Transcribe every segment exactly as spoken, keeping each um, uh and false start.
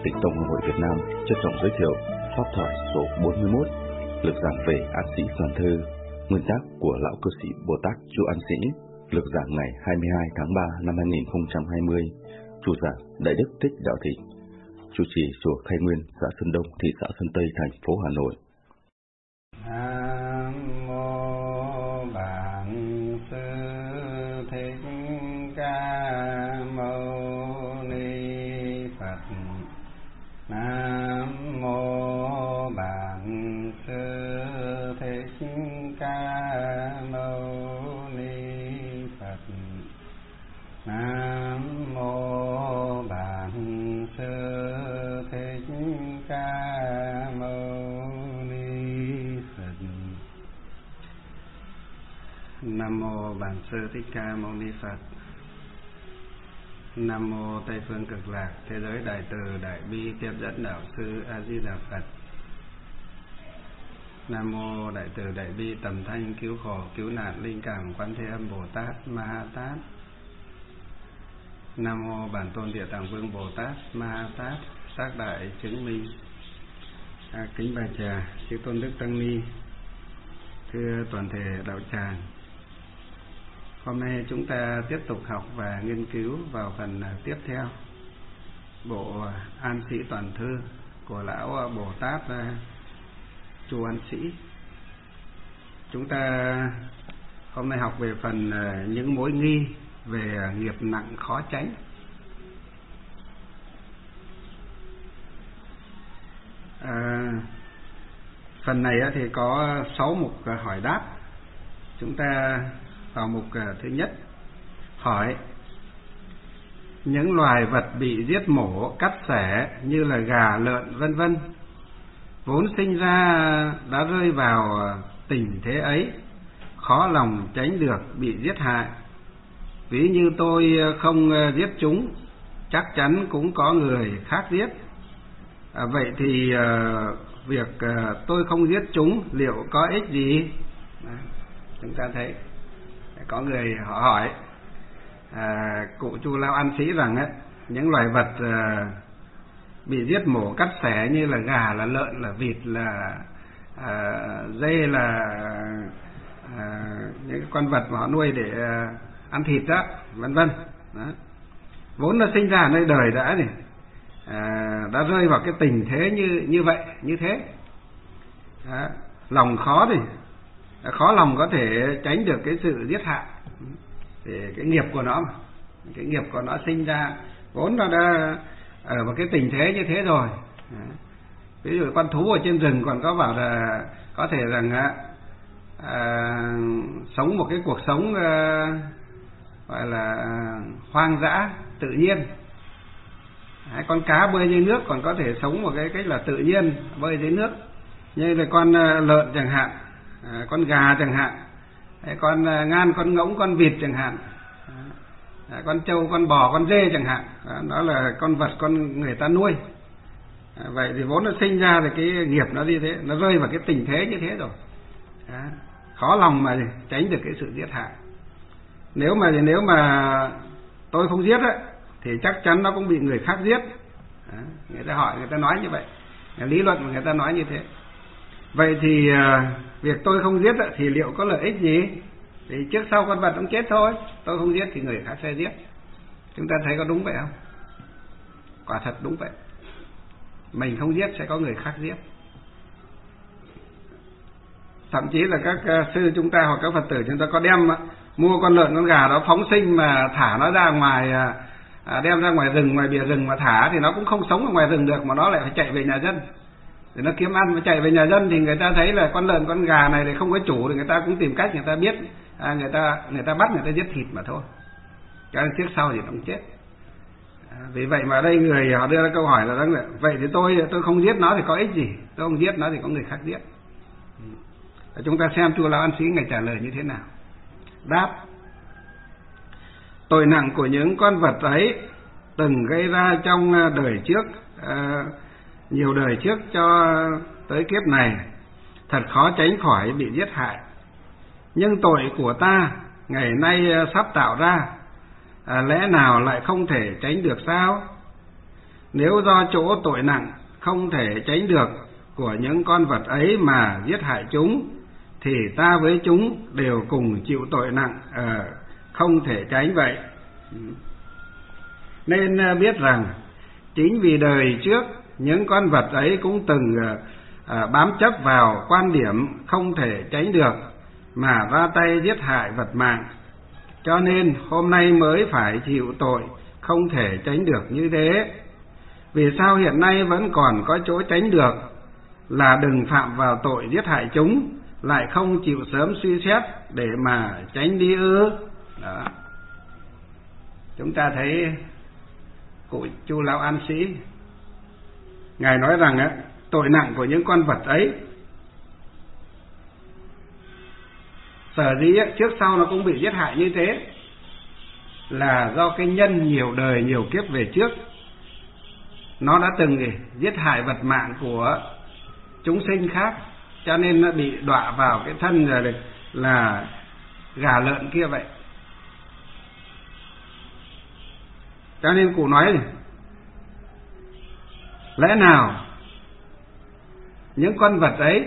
tịch Tông Học hội Việt Nam trân trọng giới thiệu pháp thoại số bốn mươi mốt, lược giảng về An Sĩ Toàn Thư, nguyên tác của lão cư sĩ Bồ Tát Chu An Sĩ, lược giảng ngày hai mươi hai tháng ba năm hai nghìn không trăm hai mươi, chủ giảng Đại Đức Thích Đạo Thị, chủ trì chùa Khai Nguyên, xã Sơn Đông, thị xã Sơn Tây, thành phố Hà Nội. Nam mô Bản Sư Thích Ca Mâu Ni Phật. Nam mô Bản Sư Thích Ca Mâu Ni Phật. Nam mô Bản Sư Thích Ca Mâu Ni Phật. Nam mô Bản Sư Thích Ca Mâu Ni Phật. Nam mô Tây Phương Cực Lạc Thế Giới Đại Từ Đại Bi Tiếp Dẫn Đạo Sư A Di Đà Phật. Nam mô Đại Từ Đại Bi Tầm Thanh Cứu Khổ Cứu Nạn Linh Cảm Quan Thế Âm Bồ Tát Ma Ha Tát. Nam mô Bản Tôn Địa Tạng Vương Bồ Tát Ma Ha Tát Xác Đại Chứng Minh. À, kính bạch trà chư tôn đức tăng ni, thưa toàn thể đạo tràng. Hôm nay chúng ta tiếp tục học và nghiên cứu vào phần tiếp theo bộ An Sĩ Toàn Thư của lão Bồ Tát Chu An Sĩ. Chúng ta hôm nay học về phần những mối nghi về nghiệp nặng khó tránh. À, phần này thì có sáu mục hỏi đáp. Chúng ta vào mục thứ nhất, hỏi: những loài vật bị giết mổ, cắt xẻ như là gà, lợn vân vân, vốn sinh ra đã rơi vào tình thế ấy, khó lòng tránh được bị giết hại. Ví như tôi không giết chúng, chắc chắn cũng có người khác giết. À, vậy thì uh, việc uh, tôi không giết chúng liệu có ích gì? À, chúng ta thấy có người họ hỏi à, cụ Chu Lao An Sĩ rằng ấy, những loài vật à, bị giết mổ cắt xẻ như là gà, là lợn, là vịt, là à, dê, là à, những con vật mà họ nuôi để à, ăn thịt đó, vân vân. Vốn nó sinh ra nơi đời đã này, à, đã rơi vào cái tình thế như như vậy, như thế. Đó, lòng khó thì khó lòng có thể tránh được cái sự giết hại. Thì cái nghiệp của nó mà, cái nghiệp của nó sinh ra vốn nó đã ở một cái tình thế như thế rồi. Ví dụ con thú ở trên rừng còn có bảo là có thể rằng à, sống một cái cuộc sống à, gọi là hoang dã tự nhiên. Hai con cá bơi dưới nước còn có thể sống một cái cách là tự nhiên bơi dưới nước, như là con lợn chẳng hạn, à, con gà chẳng hạn, con ngan, con ngỗng, con vịt chẳng hạn, à, con trâu, con bò, con dê chẳng hạn. Đó, đó là con vật con người ta nuôi. À, vậy thì vốn nó sinh ra thì cái nghiệp nó như thế, nó rơi vào cái tình thế như thế rồi. Đó, khó lòng mà tránh được cái sự giết hại. Nếu mà nếu mà tôi không giết ấy, thì chắc chắn nó cũng bị người khác giết. Đó, người ta hỏi, người ta nói như vậy, lý luận của người ta nói như thế. Vậy thì việc tôi không giết thì liệu có lợi ích gì? Thì trước sau con vật cũng chết thôi. Tôi không giết thì người khác sẽ giết. Chúng ta thấy có đúng vậy không? Quả thật đúng vậy. Mình không giết sẽ có người khác giết. Thậm chí là các sư chúng ta hoặc các Phật tử chúng ta có đem mua con lợn con gà đó phóng sinh mà thả nó ra ngoài, đem ra ngoài rừng, ngoài bìa rừng mà thả, thì nó cũng không sống ở ngoài rừng được, mà nó lại phải chạy về nhà dân để nó kiếm ăn. Mà chạy về nhà dân thì người ta thấy là con lợn con gà này thì không có chủ, thì người ta cũng tìm cách, người ta biết à, người ta người ta bắt, người ta giết thịt mà thôi. Cái trước sau thì nó cũng chết. À, vì vậy mà ở đây người họ đưa ra câu hỏi là rằng là vậy thì tôi tôi không giết nó thì có ích gì? Tôi không giết nó thì có người khác giết. À, chúng ta xem Chu Lao An Sĩ ngài trả lời như thế nào. Đáp: tội nặng của những con vật ấy từng gây ra trong đời trước, à, nhiều đời trước cho tới kiếp này, thật khó tránh khỏi bị giết hại. Nhưng tội của ta ngày nay sắp tạo ra, à, lẽ nào lại không thể tránh được sao? nếu do chỗ tội nặng không thể tránh được của những con vật ấy mà giết hại chúng, thì ta với chúng đều cùng chịu tội nặng, à, không thể tránh vậy. Nên biết rằng chính vì đời trước những con vật ấy cũng từng à, bám chấp vào quan điểm không thể tránh được mà ra tay giết hại vật mạng, cho nên hôm nay mới phải chịu tội không thể tránh được như thế. Vì sao hiện nay vẫn còn có chỗ tránh được, là đừng phạm vào tội giết hại chúng, lại không chịu sớm suy xét để mà tránh đi ư? Đó. Chúng ta thấy cụ Chu Lão An Sĩ, ngài nói rằng á, tội nặng của những con vật ấy sở dĩ trước sau nó cũng bị giết hại như thế là do cái nhân nhiều đời nhiều kiếp về trước nó đã từng giết hại vật mạng của chúng sinh khác, cho nên nó bị đọa vào cái thân là, là gà lợn kia vậy. Cho nên cụ nói lẽ nào những con vật ấy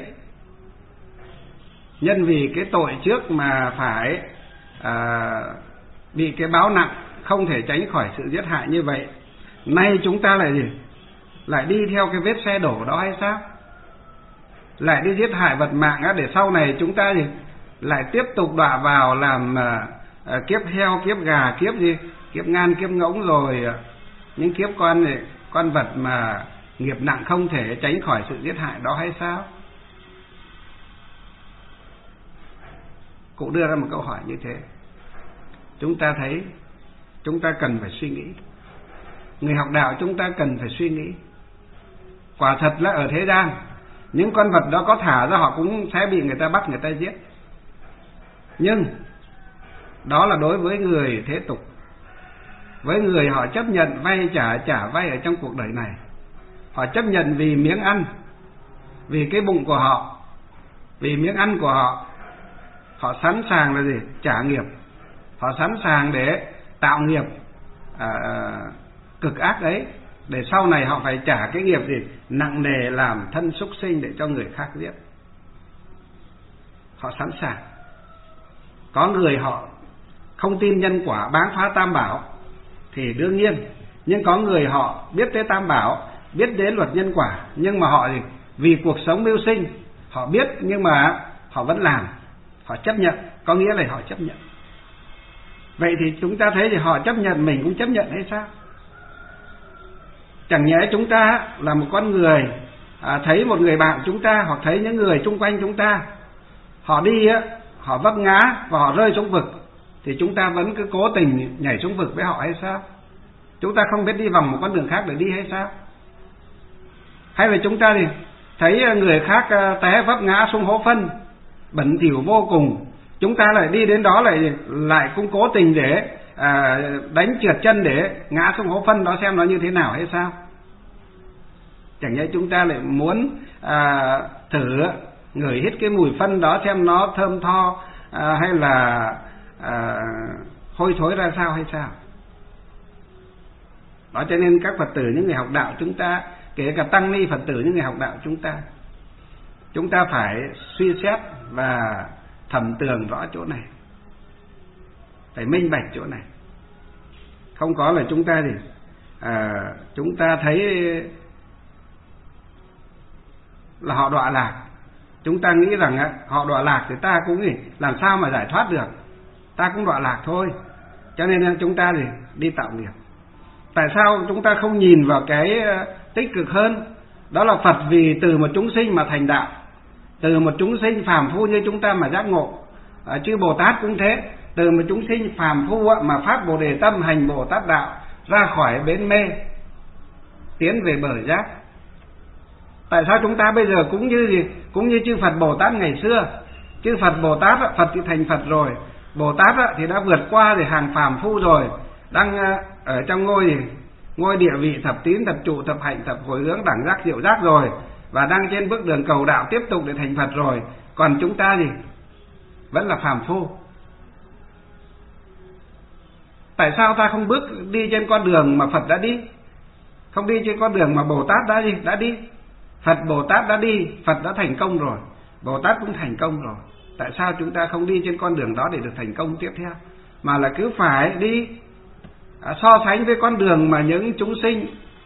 nhân vì cái tội trước mà phải à, bị cái báo nặng không thể tránh khỏi sự giết hại như vậy, nay chúng ta lại gì lại đi theo cái vết xe đổ đó hay sao? Lại đi giết hại vật mạng á, để sau này chúng ta gì lại tiếp tục đọa vào làm à, à, kiếp heo, kiếp gà, kiếp gì kiếp ngan, kiếp ngỗng, rồi à, những kiếp con này, con vật mà nghiệp nặng không thể tránh khỏi sự giết hại đó hay sao? Cụ đưa ra một câu hỏi như thế, chúng ta thấy chúng ta cần phải suy nghĩ. Người học đạo chúng ta cần phải suy nghĩ. Quả thật là ở thế gian những con vật đó có thả ra họ cũng sẽ bị người ta bắt, người ta giết. Nhưng đó là đối với người thế tục, với người họ chấp nhận vay trả trả vay ở trong cuộc đời này. Họ chấp nhận vì miếng ăn, vì cái bụng của họ, vì miếng ăn của họ, họ sẵn sàng là gì? Trả nghiệp. Họ sẵn sàng để tạo nghiệp à, cực ác đấy, để sau này họ phải trả cái nghiệp gì? Nặng nề làm thân súc sinh để cho người khác giết. Họ sẵn sàng. Có người họ không tin nhân quả, báng phá tam bảo thì đương nhiên. Nhưng có người họ biết tới tam bảo, biết đến luật nhân quả, nhưng mà họ gì? Vì cuộc sống mưu sinh, họ biết nhưng mà họ vẫn làm, họ chấp nhận, có nghĩa là họ chấp nhận. Vậy thì chúng ta thấy thì họ chấp nhận, mình cũng chấp nhận hay sao? Chẳng nhẽ chúng ta là một con người à, thấy một người bạn chúng ta hoặc thấy những người xung quanh chúng ta họ đi á, họ vấp ngã và họ rơi xuống vực, thì chúng ta vẫn cứ cố tình nhảy xuống vực với họ hay sao? Chúng ta không biết đi vòng một con đường khác để đi hay sao? Hay là chúng ta thì thấy người khác té vấp ngã xuống hố phân bẩn thỉu vô cùng, chúng ta lại đi đến đó lại lại cũng cố tình để à, đánh trượt chân để ngã xuống hố phân đó xem nó như thế nào hay sao? Chẳng nhẽ chúng ta lại muốn à, thử ngửi hít cái mùi phân đó xem nó thơm tho à, hay là à, hôi thối ra sao hay sao? Đó, cho nên các Phật tử, những người học đạo chúng ta, kể cả tăng ni Phật tử, những người học đạo chúng ta, chúng ta phải suy xét và thẩm tường rõ chỗ này, phải minh bạch chỗ này. Không có là chúng ta thì à, chúng ta thấy là họ đọa lạc, chúng ta nghĩ rằng á, họ đọa lạc thì ta cũng gì làm sao mà giải thoát được, ta cũng đọa lạc thôi, cho nên chúng ta thì đi tạo nghiệp. Tại sao chúng ta không nhìn vào cái tích cực hơn? Đó là Phật vì từ một chúng sinh mà thành đạo, từ một chúng sinh phàm phu như chúng ta mà giác ngộ. À, chứ Bồ Tát cũng thế, từ một chúng sinh phàm phu mà phát Bồ Đề tâm hành Bồ Tát đạo, ra khỏi bến mê tiến về bờ giác. Tại sao chúng ta bây giờ cũng như gì cũng như chư Phật Bồ Tát ngày xưa? Chư Phật Bồ Tát, Phật thì thành Phật rồi, Bồ Tát thì đã vượt qua thì hàng phàm phu rồi, đang ở trong ngôi ngôi địa vị thập tín, thập trụ, thập hạnh, thập hồi hướng, đẳng giác, diệu giác rồi, và đang trên bước đường cầu đạo tiếp tục để thành Phật rồi. Còn chúng ta thì vẫn là phàm phu. Tại sao ta không bước đi trên con đường mà Phật đã đi? Không đi trên con đường mà Bồ Tát đã đi, đã đi. Phật Bồ Tát đã đi, Phật đã thành công rồi, Bồ Tát cũng thành công rồi. Tại sao chúng ta không đi trên con đường đó để được thành công tiếp theo, mà là cứ phải đi à, so sánh với con đường mà những chúng sinh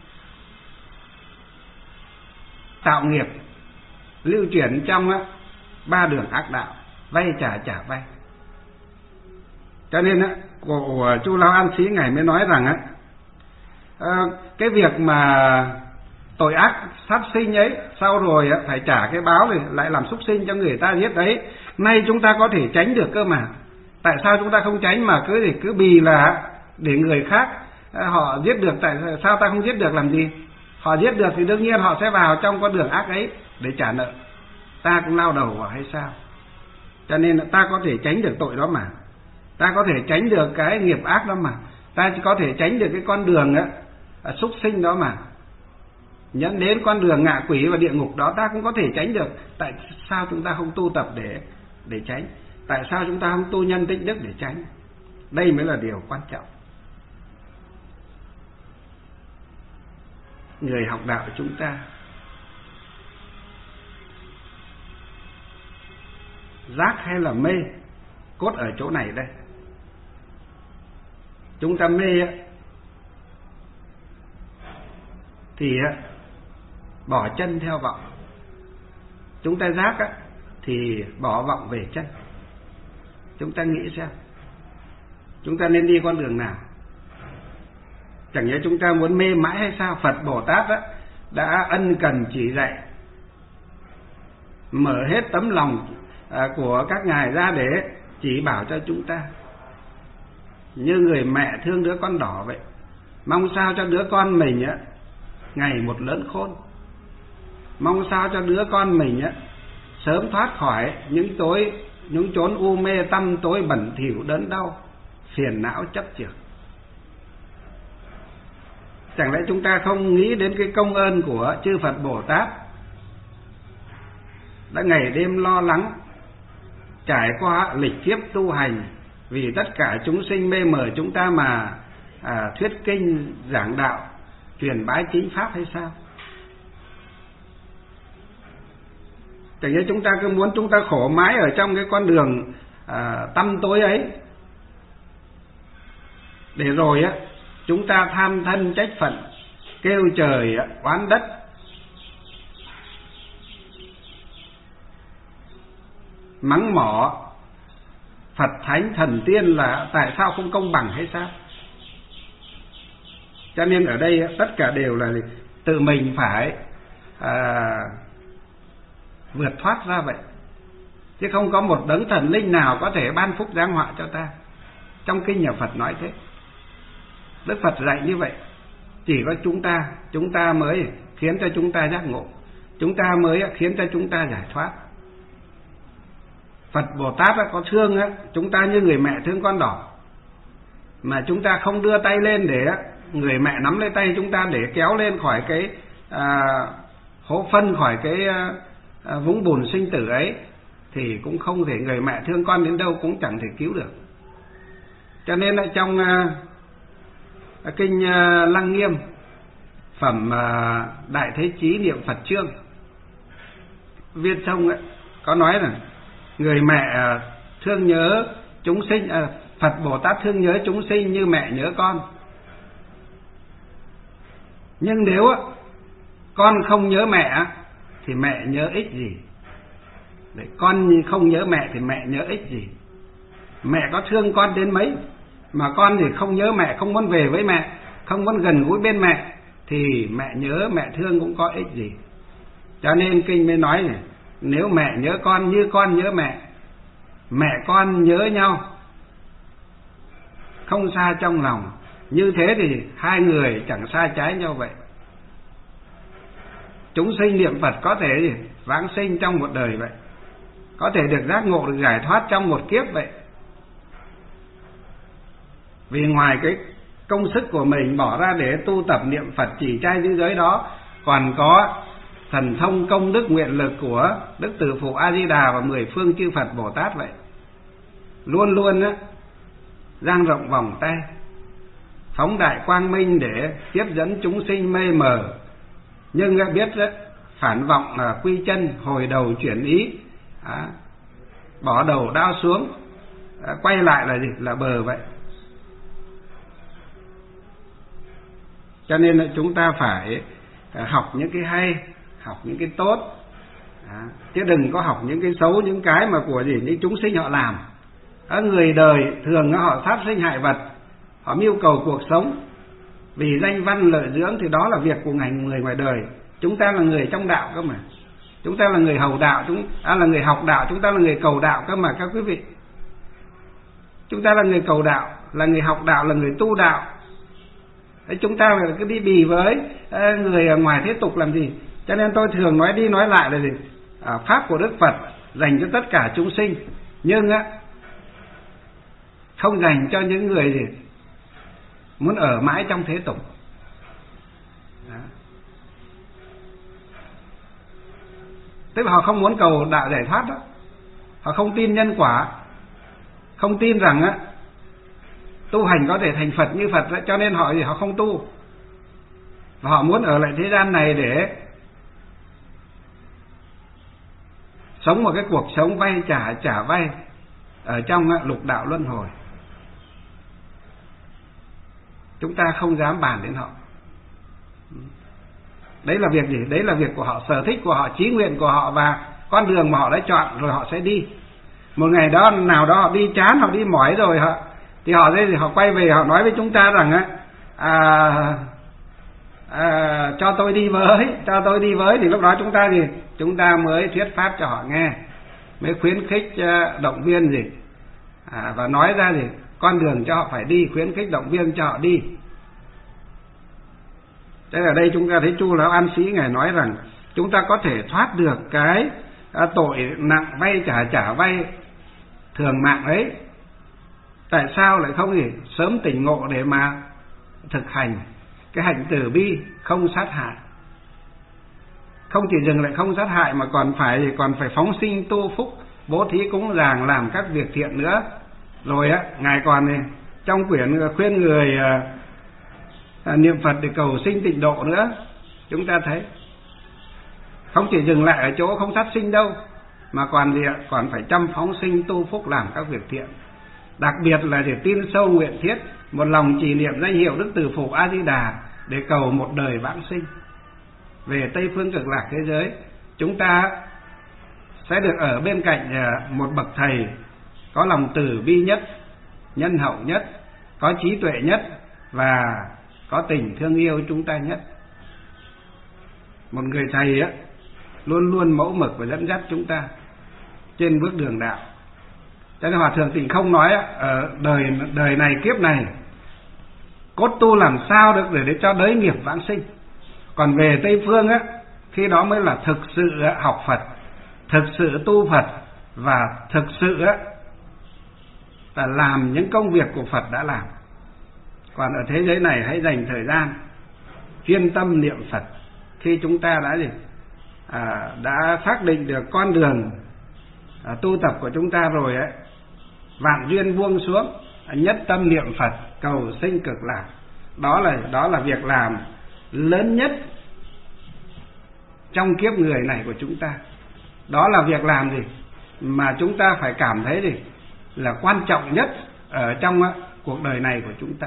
tạo nghiệp lưu chuyển trong á, ba đường ác đạo, vay trả trả vay. Cho nên á, của Chu Lao An Sĩ ngài mới nói rằng á, à, cái việc mà tội ác sát sinh ấy, sau rồi á, phải trả cái báo này, lại làm súc sinh cho người ta giết đấy, nay chúng ta có thể tránh được cơ mà. Tại sao chúng ta không tránh mà cứ để cứ bì là để người khác à, họ giết được? Tại sao ta không giết được làm gì? Họ giết được thì đương nhiên họ sẽ vào trong con đường ác ấy để trả nợ, ta cũng lao đầu vào hay sao? Cho nên là ta có thể tránh được tội đó mà, ta có thể tránh được cái nghiệp ác đó mà, ta có thể tránh được cái con đường á, súc sinh đó mà, dẫn đến con đường ngạ quỷ và địa ngục đó ta cũng có thể tránh được. Tại sao chúng ta không tu tập để để tránh? Tại sao chúng ta không tu nhân tích đức để tránh? Đây mới là điều quan trọng. Người học đạo chúng ta giác hay là mê, cốt ở chỗ này đây. Chúng ta mê á, thì á, bỏ chân theo vọng. Chúng ta giác á, thì bỏ vọng về chân. Chúng ta nghĩ xem, chúng ta nên đi con đường nào? Chẳng nhẽ chúng ta muốn mê mãi hay sao? Phật Bồ Tát á, đã ân cần chỉ dạy, mở hết tấm lòng à, của các ngài ra để chỉ bảo cho chúng ta. Như người mẹ thương đứa con đỏ vậy, mong sao cho đứa con mình á, ngày một lớn khôn, mong sao cho đứa con mình á, sớm thoát khỏi những tối những chốn u mê tăm tối bẩn thỉu đớn đau phiền não chấp chược. Chẳng lẽ chúng ta không nghĩ đến cái công ơn của chư Phật Bồ Tát đã ngày đêm lo lắng trải qua lịch kiếp tu hành vì tất cả chúng sinh mê mờ chúng ta mà à, thuyết kinh giảng đạo truyền bái chính pháp hay sao? Chẳng như chúng ta cứ muốn chúng ta khổ mãi ở trong cái con đường à, tăm tối ấy, để rồi á chúng ta tham thân trách phận, kêu trời oán đất, mắng mỏ Phật thánh thần tiên là tại sao không công bằng hay sao? Cho nên ở đây tất cả đều là tự mình phải à, vượt thoát ra vậy, chứ không có một đấng thần linh nào có thể ban phúc giáng họa cho ta. Trong kinh nhà Phật nói thế, Đức Phật dạy như vậy. Chỉ có chúng ta chúng ta mới khiến cho chúng ta giác ngộ, chúng ta mới khiến cho chúng ta giải thoát. Phật Bồ Tát có thương chúng ta như người mẹ thương con đỏ, mà chúng ta không đưa tay lên để người mẹ nắm lấy tay chúng ta để kéo lên khỏi cái à, hố phân, khỏi cái à, vũng bùn sinh tử ấy, thì cũng không thể, người mẹ thương con đến đâu cũng chẳng thể cứu được. Cho nên là trong à, kinh à, Lăng Nghiêm phẩm à, Đại Thế Chí Niệm Phật Chương, Viên Thông ấy, có nói rằng người mẹ thương nhớ chúng sinh, à, Phật Bồ Tát thương nhớ chúng sinh như mẹ nhớ con. Nhưng nếu con không nhớ mẹ thì mẹ nhớ ích gì? Để con không nhớ mẹ thì mẹ nhớ ích gì? Mẹ có thương con đến mấy mà con thì không nhớ mẹ, không muốn về với mẹ, không muốn gần gũi bên mẹ, thì mẹ nhớ mẹ thương cũng có ích gì? Cho nên kinh mới nói này, nếu mẹ nhớ con như con nhớ mẹ, mẹ con nhớ nhau không xa trong lòng, như thế thì hai người chẳng xa trái nhau vậy. Chúng sinh niệm Phật có thể vãng sinh trong một đời vậy, có thể được giác ngộ, được giải thoát trong một kiếp vậy. Vì ngoài cái công sức của mình bỏ ra để tu tập niệm Phật chỉ trai giữ giới đó, còn có thần thông công đức nguyện lực của Đức Từ Phụ A Di Đà và mười phương chư Phật Bồ Tát vậy. Luôn luôn á, dang rộng vòng tay phóng đại quang minh để tiếp dẫn chúng sinh mê mờ, nhưng biết rất phản vọng là quy chân, hồi đầu chuyển ý, à, bỏ đầu đao xuống, à, quay lại là gì? Là bờ vậy. Cho nên là chúng ta phải học những cái hay, học những cái tốt, à, chứ đừng có học những cái xấu, những cái mà của gì những chúng sinh họ làm. À, người đời thường họ sát sinh hại vật, họ mưu cầu cuộc sống vì danh văn lợi dưỡng, thì đó là việc của ngành người ngoài đời. Chúng ta là người trong đạo cơ mà, chúng ta là người hầu đạo, chúng ta là người học đạo, chúng ta là người cầu đạo cơ mà các quý vị. Chúng ta là người cầu đạo, là người học đạo, là người tu đạo. Đấy, chúng ta phải cứ đi bì với người ngoài thế tục làm gì? Cho nên tôi thường nói đi nói lại là gì? À, pháp của Đức Phật dành cho tất cả chúng sinh, nhưng á không dành cho những người gì muốn ở mãi trong thế tục. Đó. Tức là họ không muốn cầu đạo giải thoát đó, họ không tin nhân quả, không tin rằng á tu hành có thể thành Phật như Phật đó, cho nên họ gì họ không tu, và họ muốn ở lại thế gian này để sống một cái cuộc sống vay trả trả vay ở trong lục đạo luân hồi. Chúng ta không dám bàn đến họ. Đấy là việc gì? Đấy là việc của họ, sở thích của họ, chí nguyện của họ, và con đường mà họ đã chọn rồi họ sẽ đi. Một ngày đó nào đó họ đi chán, họ đi mỏi rồi họ thì họ đây thì họ quay về, họ nói với chúng ta rằng á à, à, cho tôi đi với, cho tôi đi với, thì lúc đó chúng ta gì chúng ta mới thuyết pháp cho họ nghe, mới khuyến khích động viên gì à, và nói ra gì con đường cho họ phải đi, khuyến khích động viên cho họ đi. Thế ở đây chúng ta thấy Chu Lão An Sĩ ngài nói rằng chúng ta có thể thoát được cái à, tội nặng vay trả trả vay thường mạng ấy. Tại sao lại không gì sớm tỉnh ngộ để mà thực hành cái hạnh từ bi, không sát hại? Không chỉ dừng lại không sát hại mà còn phải còn phải phóng sinh tu phúc, bố thí cúng dường, làm các việc thiện nữa. Rồi á, ngài còn này, trong quyển khuyên người à, à, niệm Phật để cầu sinh tịnh độ nữa. Chúng ta thấy không chỉ dừng lại ở chỗ không sát sinh đâu, mà còn gì ạ? Còn phải chăm phóng sinh tu phúc, làm các việc thiện. Đặc biệt là để tin sâu nguyện thiết, một lòng trì niệm danh hiệu Đức Từ Phụ A Di Đà để cầu một đời vãng sinh về Tây Phương Cực Lạc thế giới. Chúng ta sẽ được ở bên cạnh một bậc thầy có lòng từ bi nhất, nhân hậu nhất, có trí tuệ nhất và có tình thương yêu chúng ta nhất. Một người thầy á luôn luôn mẫu mực và dẫn dắt chúng ta trên bước đường đạo. Cho nên Hòa Thượng Tịnh Không nói ở đời đời này kiếp này cốt tu làm sao được để, để cho đới nghiệp vãng sinh. Còn về Tây Phương á, khi đó mới là thực sự học Phật, thực sự tu Phật, và thực sự á là làm những công việc của Phật đã làm. Còn ở thế giới này hãy dành thời gian chuyên tâm niệm Phật. Khi chúng ta đã gì à, đã xác định được con đường à, tu tập của chúng ta rồi ấy, vạn duyên buông xuống, nhất tâm niệm Phật, cầu sinh cực lạc. Đó là đó là việc làm lớn nhất trong kiếp người này của chúng ta. Đó là việc làm gì mà chúng ta phải cảm thấy gì là quan trọng nhất ở trong uh, cuộc đời này của chúng ta.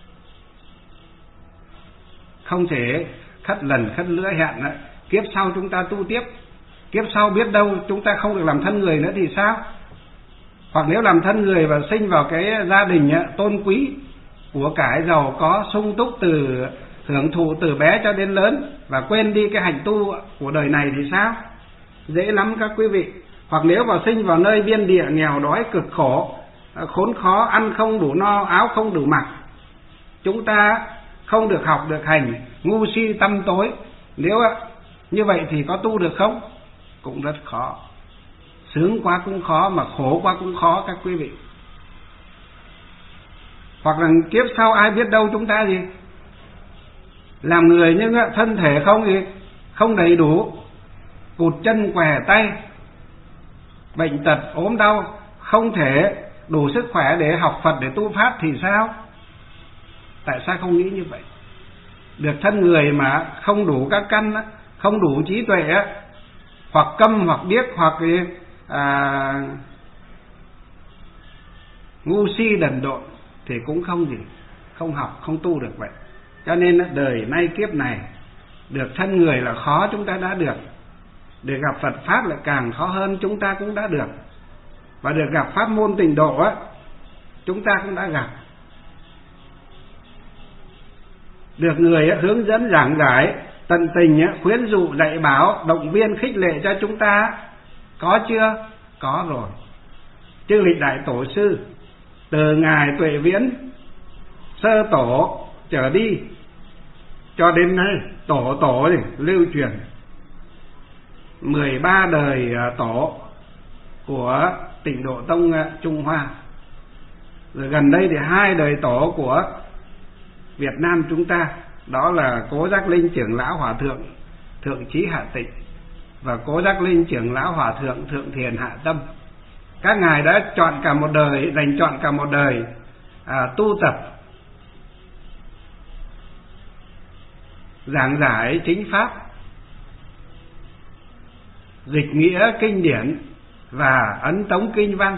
Không thể khất lần khất lứa hẹn uh, kiếp sau chúng ta tu tiếp. Kiếp sau biết đâu chúng ta không được làm thân người nữa thì sao? Hoặc nếu làm thân người và sinh vào cái gia đình uh, tôn quý, của cải giàu có sung túc, từ hưởng thụ từ bé cho đến lớn, và quên đi cái hành tu của đời này thì sao? Dễ lắm các quý vị. Hoặc nếu vào sinh vào nơi biên địa nghèo đói cực khổ, khốn khó, ăn không đủ no, áo không đủ mặc, chúng ta không được học được hành, ngu si tăm tối, nếu như vậy thì có tu được không? Cũng rất khó. Sướng quá cũng khó, mà khổ quá cũng khó các quý vị. Hoặc là kiếp sau ai biết đâu chúng ta gì làm người nhưng thân thể không gì không đầy đủ, cụt chân què tay, bệnh tật ốm đau, không thể đủ sức khỏe để học Phật, để tu pháp thì sao? Tại sao không nghĩ như vậy? Được thân người mà không đủ các căn, không đủ trí tuệ, hoặc câm hoặc điếc hoặc à, ngu si đần độn thì cũng không gì, không học, không tu được vậy. Cho nên đời nay kiếp này được thân người là khó, chúng ta đã được. Để gặp Phật Pháp lại càng khó hơn, chúng ta cũng đã được. Và được gặp pháp môn tịnh độ á, chúng ta cũng đã gặp. Được người hướng dẫn giảng giải, tận tình khuyến dụ dạy bảo, động viên khích lệ cho chúng ta, có chưa? Có rồi. Chư vị đại tổ sư từ ngài Tuệ Viễn sơ tổ trở đi cho đến nay, tổ tổ thì lưu truyền mười ba đời tổ của Tịnh Độ Tông Trung Hoa. Rồi gần đây thì hai đời tổ của Việt Nam chúng ta, đó là Cố Giác Linh trưởng lão Hòa Thượng Thượng Trí Hạ Tịnh và Cố Giác Linh trưởng lão Hòa Thượng Thượng Thiền Hạ Tâm. Các ngài đã chọn cả một đời, dành chọn cả một đời à, tu tập giảng giải chính pháp, dịch nghĩa kinh điển và ấn tống kinh văn.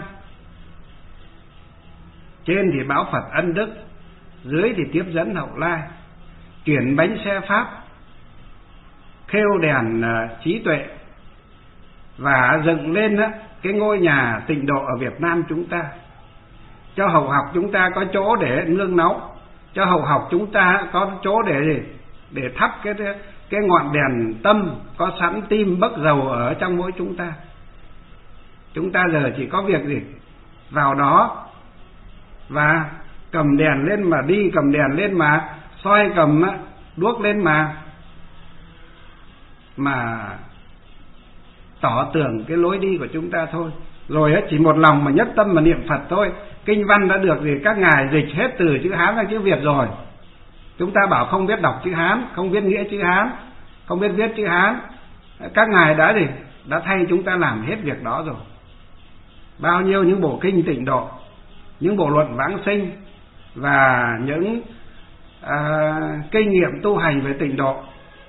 Trên thì báo Phật ân đức, dưới thì tiếp dẫn hậu lai, chuyển bánh xe pháp, khêu đèn uh, trí tuệ, và dựng lên uh, cái ngôi nhà tịnh độ ở Việt Nam chúng ta, cho hậu học chúng ta có chỗ để nương náu, cho hậu học chúng ta có chỗ để gì? Để thắp cái cái ngọn đèn tâm có sẵn tim bấc dầu ở trong mỗi chúng ta. Chúng ta giờ chỉ có việc gì? Vào đó và cầm đèn lên mà đi, cầm đèn lên mà soi, cầm đuốc lên mà mà tỏ tường cái lối đi của chúng ta thôi. Rồi chỉ một lòng mà nhất tâm mà niệm Phật thôi. Kinh văn đã được gì các ngài dịch hết từ chữ Hán sang chữ Việt rồi. Chúng ta bảo không biết đọc chữ Hán, không biết nghĩa chữ Hán, không biết viết chữ Hán, các ngài đã gì đã thay chúng ta làm hết việc đó rồi. Bao nhiêu những bộ kinh tịnh độ, những bộ luận vãng sinh và những à, kinh nghiệm tu hành về tịnh độ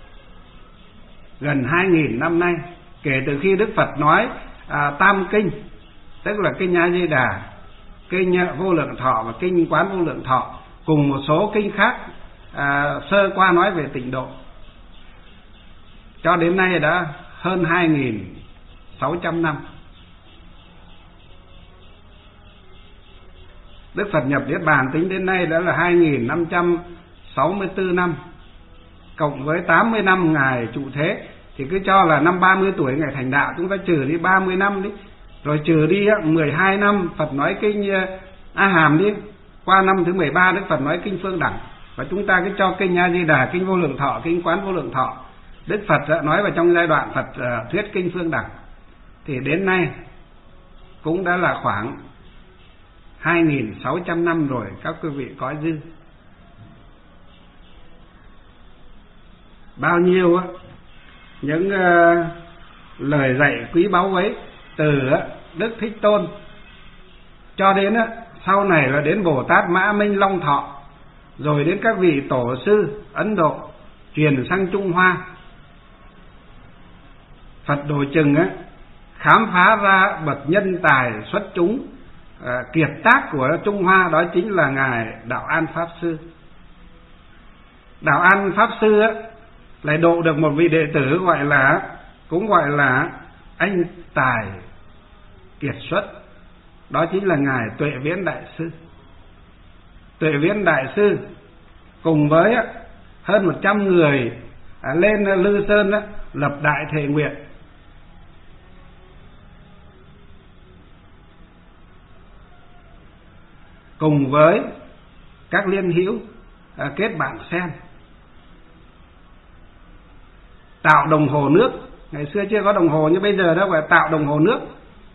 gần hai nghìn năm nay, kể từ khi Đức Phật nói à, tam kinh, tức là kinh A Di Đà, kinh Vô Lượng Thọ và kinh Quán Vô Lượng Thọ, cùng một số kinh khác à, sơ qua nói về tịnh độ, cho đến nay đã hơn hai nghìn sáu trăm năm. Đức Phật nhập Niết Bàn tính đến nay đã là hai nghìn năm trăm sáu mươi tư năm, cộng với tám mươi năm ngài trụ thế, thì cứ cho là năm ba mươi tuổi ngài thành đạo, chúng ta trừ đi ba mươi năm đi, rồi trừ đi mười hai năm Phật nói kinh A Hàm đi, qua năm thứ mười ba Đức Phật nói kinh Phương Đẳng, và chúng ta cứ cho kinh A Di Đà, kinh Vô Lượng Thọ, kinh Quán Vô Lượng Thọ Đức Phật đã nói vào trong giai đoạn Phật uh, thuyết kinh Phương Đẳng, thì đến nay cũng đã là khoảng hai nghìn sáu trăm năm rồi, các quý vị có dư. Bao nhiêu á những uh, lời dạy quý báu ấy, từ uh, Đức Thích Tôn cho đến uh, sau này là đến Bồ Tát Mã Minh Long Thọ, rồi đến các vị tổ sư Ấn Độ truyền sang Trung Hoa. Phật Đồ Chừng á khám phá ra bậc nhân tài xuất chúng à, kiệt tác của Trung Hoa, đó chính là ngài Đạo An Pháp Sư. Đạo An Pháp Sư á lại độ được một vị đệ tử gọi là cũng gọi là anh tài kiệt xuất, đó chính là ngài Tuệ Viễn Đại Sư. Tuệ Viễn Đại Sư cùng với hơn một trăm người lên Lư Sơn lập đại thệ nguyện, cùng với các liên hữu kết bạn sen, tạo đồng hồ nước. Ngày xưa chưa có đồng hồ như bây giờ đâu, phải tạo đồng hồ nước,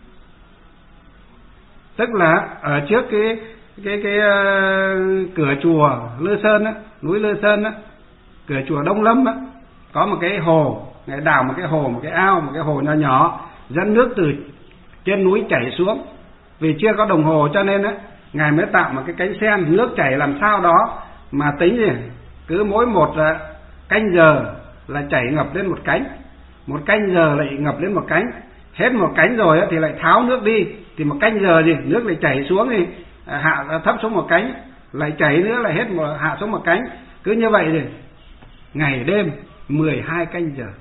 tức là ở trước cái cái cái uh, cửa chùa Lư Sơn á, núi Lư Sơn á, cửa chùa Đông Lâm á, có một cái hồ, ngài đào một cái hồ, một cái ao, một cái hồ nhỏ nhỏ dẫn nước từ trên núi chảy xuống. Vì chưa có đồng hồ cho nên á, ngài mới tạo một cái cánh sen, nước chảy làm sao đó mà tính gì cứ mỗi một canh giờ là chảy ngập lên một cánh, một canh giờ lại ngập lên một cánh, hết một cánh rồi thì lại tháo nước đi, thì một canh giờ gì nước lại chảy xuống thì hạ thấp xuống một cánh, lại chảy nữa lại hết một hạ xuống một cánh, cứ như vậy thì ngày đêm mười hai canh giờ.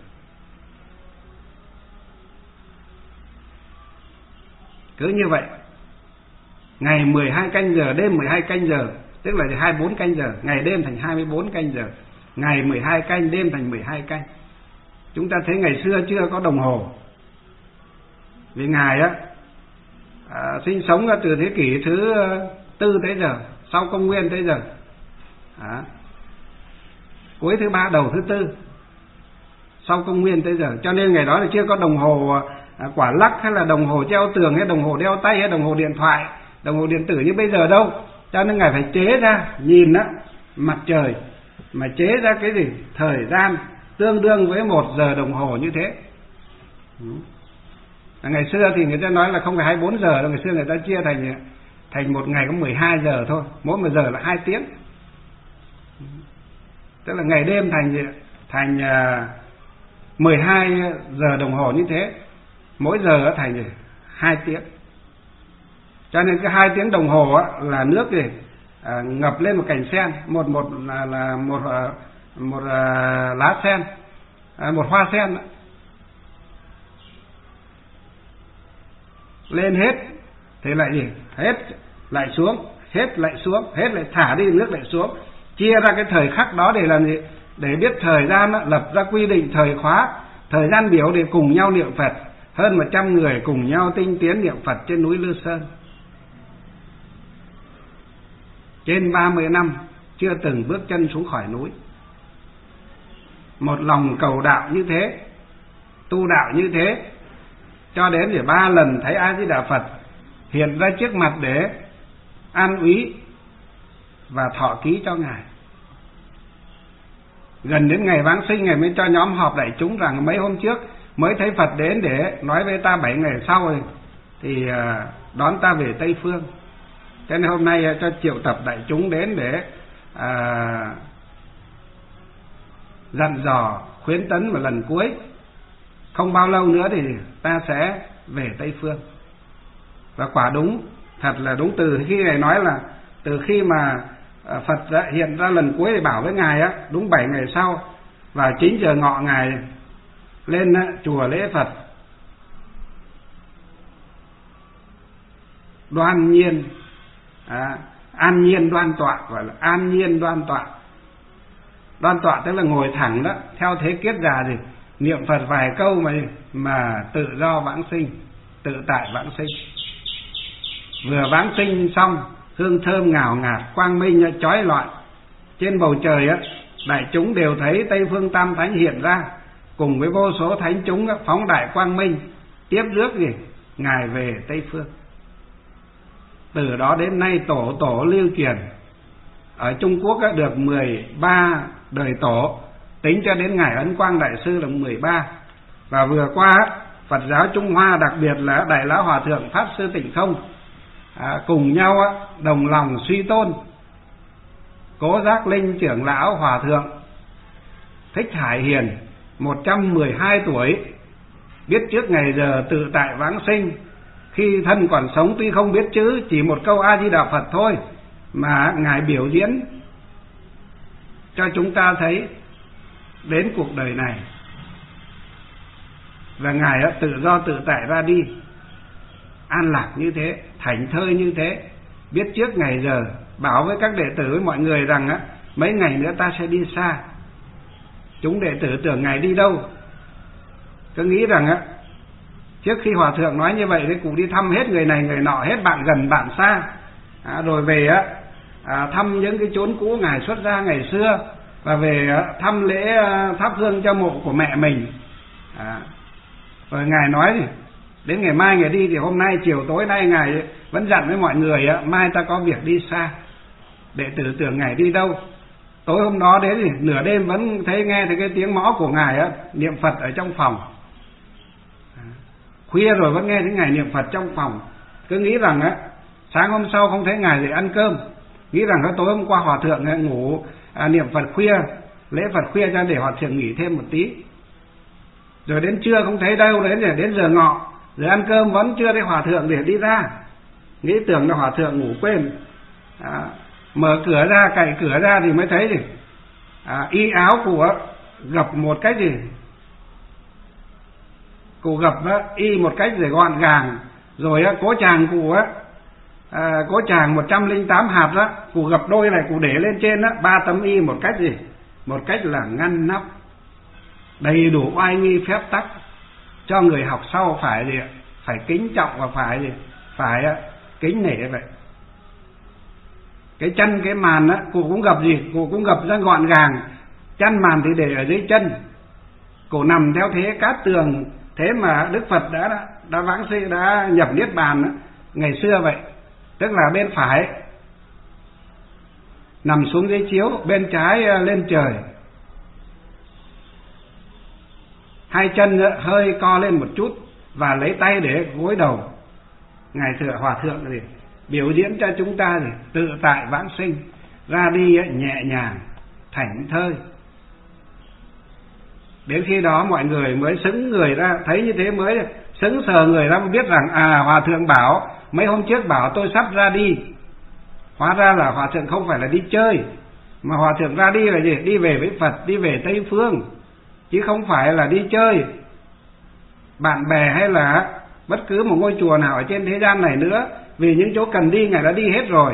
Cứ như vậy ngày mười hai canh giờ, đêm mười hai canh giờ, tức là hai mươi bốn canh giờ, ngày đêm thành hai mươi bốn canh giờ, ngày mười hai canh, đêm thành mười hai canh. Chúng ta thấy ngày xưa chưa có đồng hồ, vì Ngài á à, sinh sống từ thế kỷ thứ tư tới giờ, sau công nguyên tới giờ, à, cuối thứ ba đầu thứ tư sau công nguyên tới giờ, cho nên ngày đó là chưa có đồng hồ à, quả lắc hay là đồng hồ treo tường hay đồng hồ đeo tay hay đồng hồ điện thoại, đồng hồ điện tử như bây giờ đâu. Cho nên Ngài phải chế ra, nhìn á mặt trời mà chế ra cái gì thời gian tương đương với một giờ đồng hồ như thế. À, ngày xưa thì người ta nói là không phải hai mươi bốn giờ đâu, ngày xưa người ta chia thành thành một ngày có mười hai giờ thôi, mỗi một giờ là hai tiếng. Tức là ngày đêm thành thành uh, mười hai giờ đồng hồ như thế, mỗi giờ thành hai tiếng. Cho nên cái hai tiếng đồng hồ á, là nước thì à, ngập lên một cành sen, một một là, là một một à, lá sen, à, một hoa sen đó. Lên hết thì lại gì hết lại xuống, hết lại xuống, hết lại thả đi, nước lại xuống, chia ra cái thời khắc đó để làm gì, để biết thời gian đó, lập ra quy định thời khóa, thời gian biểu để cùng nhau niệm Phật. Hơn một trăm người cùng nhau tinh tiến niệm Phật trên núi Lư Sơn, trên ba mươi năm chưa từng bước chân xuống khỏi núi. Một lòng cầu đạo như thế, tu đạo như thế, cho đến để ba lần thấy A Di Đà Phật hiện ra trước mặt để an úy và thọ ký cho Ngài. Gần đến ngày Giáng sinh, Ngài mới cho nhóm họp đại chúng rằng mấy hôm trước mới thấy Phật đến để nói với ta, bảy ngày sau rồi thì đón ta về Tây Phương. Cho nên hôm nay cho triệu tập đại chúng đến để à, dặn dò khuyến tấn một lần cuối. Không bao lâu nữa thì ta sẽ về Tây Phương. Và quả đúng, thật là đúng, từ khi Ngài nói là từ khi mà Phật đã hiện ra lần cuối thì bảo với Ngài á, đúng bảy ngày sau vào chín giờ ngọ Ngài lên chùa lễ Phật, đoan nhiên à, an nhiên đoan tọa, gọi là an nhiên đoan tọa. Đoan tọa tức là ngồi thẳng đó, theo thế kiết già gì, niệm Phật vài câu mà mà tự do vãng sinh, tự tại vãng sinh. Vừa vãng sinh xong, hương thơm ngào ngạt, quang minh chói lọi trên bầu trời á, đại chúng đều thấy Tây Phương Tam Thánh hiện ra, cùng với vô số thánh chúng phóng đại quang minh tiếp rước gì Ngài về Tây Phương. Từ đó đến nay tổ tổ lưu truyền ở Trung Quốc được mười ba đời tổ, tính cho đến ngày Ấn Quang Đại Sư là mười ba. Và vừa qua Phật giáo Trung Hoa, đặc biệt là Đại Lão Hòa Thượng Pháp Sư Tịnh Không à, cùng nhau đồng lòng suy tôn Cố Giác Linh trưởng lão Hòa Thượng Thích Hải Hiền một trăm mười hai tuổi, biết trước ngày giờ tự tại vãng sinh. Khi thân còn sống tuy không biết chữ, chỉ một câu A Di Đà Phật thôi mà Ngài biểu diễn cho chúng ta thấy đến cuộc đời này. Và Ngài đã tự do tự tại ra đi, an lạc như thế, thảnh thơi như thế, biết trước ngày giờ, bảo với các đệ tử với mọi người rằng á, mấy ngày nữa ta sẽ đi xa. Chúng đệ tử tưởng Ngài đi đâu, cứ nghĩ rằng á, trước khi Hòa Thượng nói như vậy thì cụ đi thăm hết người này người nọ, hết bạn gần bạn xa, à, rồi về á à, thăm những cái chốn cũ Ngài xuất gia ngày xưa, và về á, thăm lễ à, thắp hương cho mộ của mẹ mình. À, rồi Ngài nói thì đến ngày mai Ngài đi, thì hôm nay chiều tối nay Ngài vẫn dặn với mọi người á, mai ta có việc đi xa. Đệ tử tưởng Ngài đi đâu. Tối hôm đó đến thì nửa đêm vẫn thấy nghe thấy cái tiếng mõ của Ngài á, niệm Phật ở trong phòng. À, khuya rồi vẫn nghe thấy Ngài niệm Phật trong phòng, cứ nghĩ rằng á sáng hôm sau không thấy Ngài thì ăn cơm. nghĩ rằng là tối hôm qua hòa thượng ngủ à, niệm Phật khuya, lễ Phật khuya cho để hòa thượng nghỉ thêm một tí. Rồi đến trưa không thấy đâu, đến rồi đến giờ ngọ, giờ ăn cơm vẫn chưa thấy hòa thượng để đi ra, nghĩ tưởng là hòa thượng ngủ quên. À, mở cửa ra, cậy cửa ra thì mới thấy gì à, y áo của gập một cách gì, cụ gập á, y một cách rồi gọn gàng, rồi á, cố chàng cụ á, à, cố chàng một trăm linh tám hạt đó, cụ gập đôi này cụ để lên trên á, ba tấm y một cách gì, một cách là ngăn nắp, đầy đủ oai nghi phép tắc, cho người học sau phải gì, phải kính trọng và phải gì, phải á, kính nể vậy. Cái chân cái màn á, cụ cũng gập gì, cụ cũng gập ra gọn gàng, chân màn thì để ở dưới chân, cụ nằm theo thế cát tường. Thế mà Đức Phật đã đã, đã vãng sinh, đã nhập niết bàn á, ngày xưa vậy, tức là bên phải nằm xuống dưới chiếu, bên trái lên trời, hai chân hơi co lên một chút và lấy tay để gối đầu. Ngài thừa hòa thượng gì biểu diễn cho chúng ta gì tự tại vãng sinh, ra đi nhẹ nhàng thảnh thơi. Đến khi đó mọi người mới sững người ra, thấy như thế mới sững sờ người ra, mới biết rằng à, hòa thượng bảo mấy hôm trước bảo tôi sắp ra đi, hóa ra là hòa thượng không phải là đi chơi, mà hòa thượng ra đi là gì, đi về với Phật, đi về Tây Phương, chứ không phải là đi chơi bạn bè hay là bất cứ một ngôi chùa nào ở trên thế gian này nữa. Vì những chỗ cần đi Ngài đã đi hết rồi.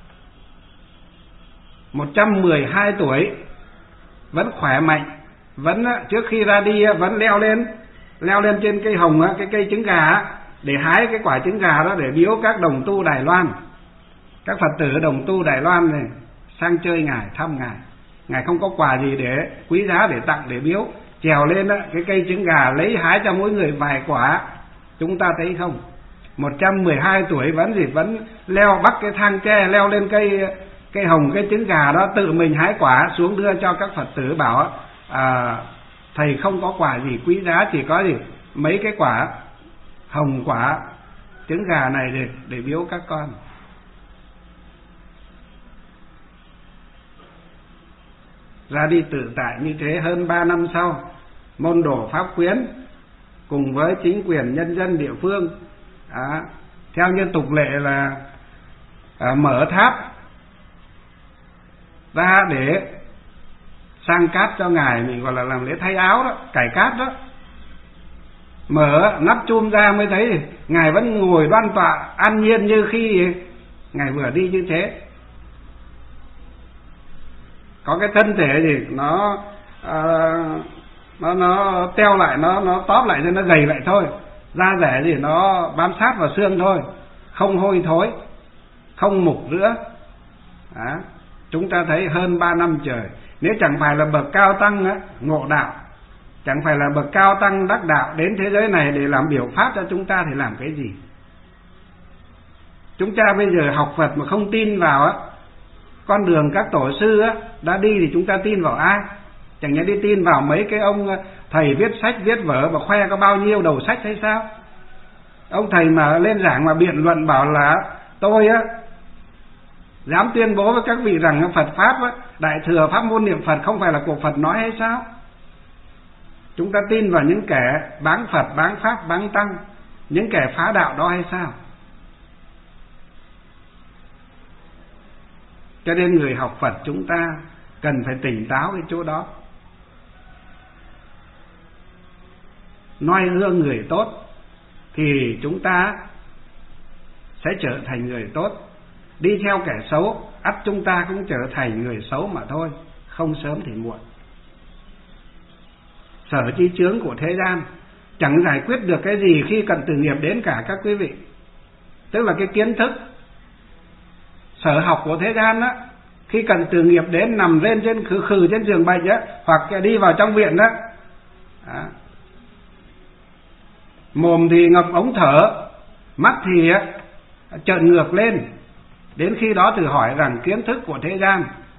Một trăm mười hai tuổi vẫn khỏe mạnh, vẫn trước khi ra đi vẫn leo lên leo lên trên cây hồng, cái cây trứng gà, để hái cái quả trứng gà đó để biếu các đồng tu Đài Loan, các Phật tử đồng tu Đài Loan này sang chơi Ngài, thăm Ngài. Ngài không có quà gì để quý giá để tặng để biếu, trèo lên cái cây trứng gà lấy hái cho mỗi người vài quả. Chúng ta thấy không, một trăm mười hai tuổi vẫn gì vẫn leo bắt cái thang tre, leo lên cây cây hồng, cái trứng gà đó, tự mình hái quả xuống đưa cho các Phật tử, bảo à, thầy không có quả gì quý giá, chỉ có gì mấy cái quả hồng, quả trứng gà này để, để biếu các con. Ra đi tự tại như thế. Hơn ba năm sau, môn đồ Pháp Quyến cùng với chính quyền nhân dân địa phương à, theo như tục lệ là à, mở tháp ra để sang cát cho Ngài, mình gọi là làm lễ thay áo đó, cải cát đó. Mở nắp chum ra mới thấy Ngài vẫn ngồi đoan tọa an nhiên như khi Ngài vừa đi như thế. Có cái thân thể gì nó à, nó nó teo lại, nó nó tóp lại, nó gầy lại thôi, da rẻ gì nó bám sát vào xương thôi, không hôi thối, không mục nữa. Đó. Chúng ta thấy hơn ba năm trời, nếu chẳng phải là bậc cao tăng á, ngộ đạo, chẳng phải là bậc cao tăng đắc đạo đến thế giới này để làm biểu pháp cho chúng ta thì làm cái gì? Chúng ta bây giờ học Phật mà không tin vào á, con đường các tổ sư á đã đi thì chúng ta tin vào ai? Chẳng nhẽ đi tin vào mấy cái ông thầy viết sách viết vở và khoe có bao nhiêu đầu sách hay sao? Ông thầy mà lên giảng mà biện luận bảo là tôi á dám tuyên bố với các vị rằng Phật pháp á, đại thừa pháp môn niệm Phật không phải là của Phật nói hay sao? Chúng ta tin vào những kẻ báng Phật, báng pháp, báng tăng, những kẻ phá đạo đó hay sao? Cho nên người học Phật chúng ta cần phải tỉnh táo cái chỗ đó, noi gương người tốt thì chúng ta sẽ trở thành người tốt. Đi theo kẻ xấu, ắt chúng ta cũng trở thành người xấu mà thôi, không sớm thì muộn. Sở chi chướng của thế gian chẳng giải quyết được cái gì khi cận tử nghiệp đến cả các quý vị. Tức là cái kiến thức sở học của thế gian á, khi cận tử nghiệp đến nằm lên trên khử khử trên giường bệnh á, hoặc đi vào trong viện đó, đó. Mồm thì ngập ống thở, mắt thì trợn ngược lên. Đến khi đó thử hỏi rằng kiến thức của thế gian,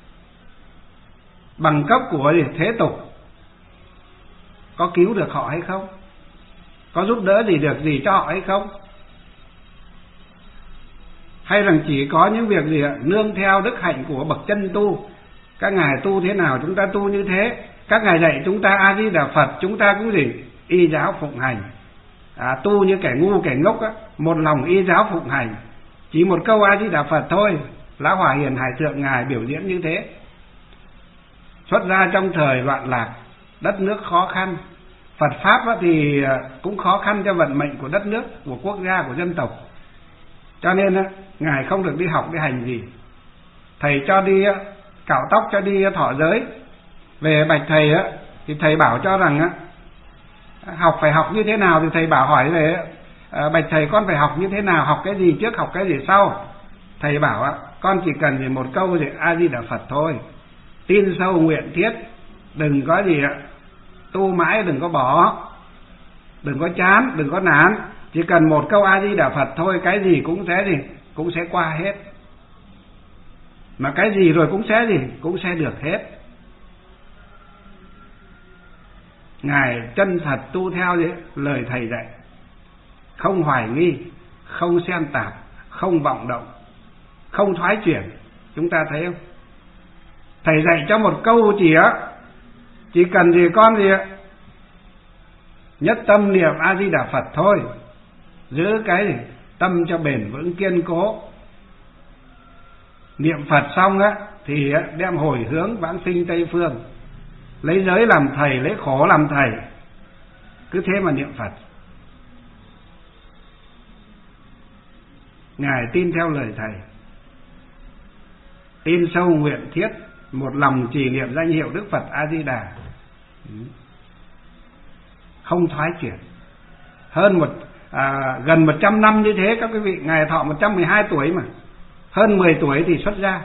bằng cấp của thế tục có cứu được họ hay không? Có giúp đỡ gì được gì cho họ hay không? hay rằng chỉ có những việc gì ạ? Nương theo đức hạnh của bậc chân tu. Các ngài tu thế nào chúng ta tu như thế. Các ngài dạy chúng ta A Di Đà Phật, chúng ta cũng gì? Y giáo phụng hành. À, tu như kẻ ngu kẻ ngốc á, một lòng y giáo phụng hành. Chỉ một câu A Di Đà Phật thôi. Lão Hòa Hiền Hải Thượng ngài biểu diễn như thế. Xuất ra trong thời loạn lạc, đất nước khó khăn. Phật pháp thì cũng khó khăn cho vận mệnh của đất nước, của quốc gia, của dân tộc. Cho nên ngài không được đi học đi hành gì. Thầy cho đi cạo tóc, cho đi thọ giới. Về bạch thầy thì thầy bảo cho rằng học phải học như thế nào. Thì thầy bảo hỏi về bạch thầy con phải học như thế nào, học cái gì trước, học cái gì sau. Thầy bảo con chỉ cần gì một câu gì A Di Đà Phật thôi. Tin sâu nguyện thiết, đừng có gì ạ, tu mãi đừng có bỏ, đừng có chán, đừng có nản. Chỉ cần một câu A Di Đà Phật thôi, cái gì cũng sẽ gì, cũng sẽ qua hết. Mà cái gì rồi cũng sẽ gì, cũng sẽ được hết. Ngài chân thật tu theo gì? Lời thầy dạy, không hoài nghi, không xen tạp, không vọng động, không thoái chuyển. Chúng ta thấy không? Thầy dạy cho một câu chỉ á, chỉ cần gì con gì ạ, nhất tâm niệm A Di Đà Phật thôi. Giữ cái gì? Tâm cho bền vững kiên cố. Niệm Phật xong á thì đem hồi hướng vãng sinh Tây Phương. Lấy giới làm thầy, lấy khổ làm thầy. Cứ thế mà niệm Phật. Ngài tin theo lời thầy, tin sâu nguyện thiết, một lòng trì niệm danh hiệu Đức Phật A Di Đà, không thoái chuyển. Hơn một à, gần một trăm năm như thế các quý vị. Ngài thọ một trăm mười hai tuổi mà, hơn mười tuổi thì xuất gia.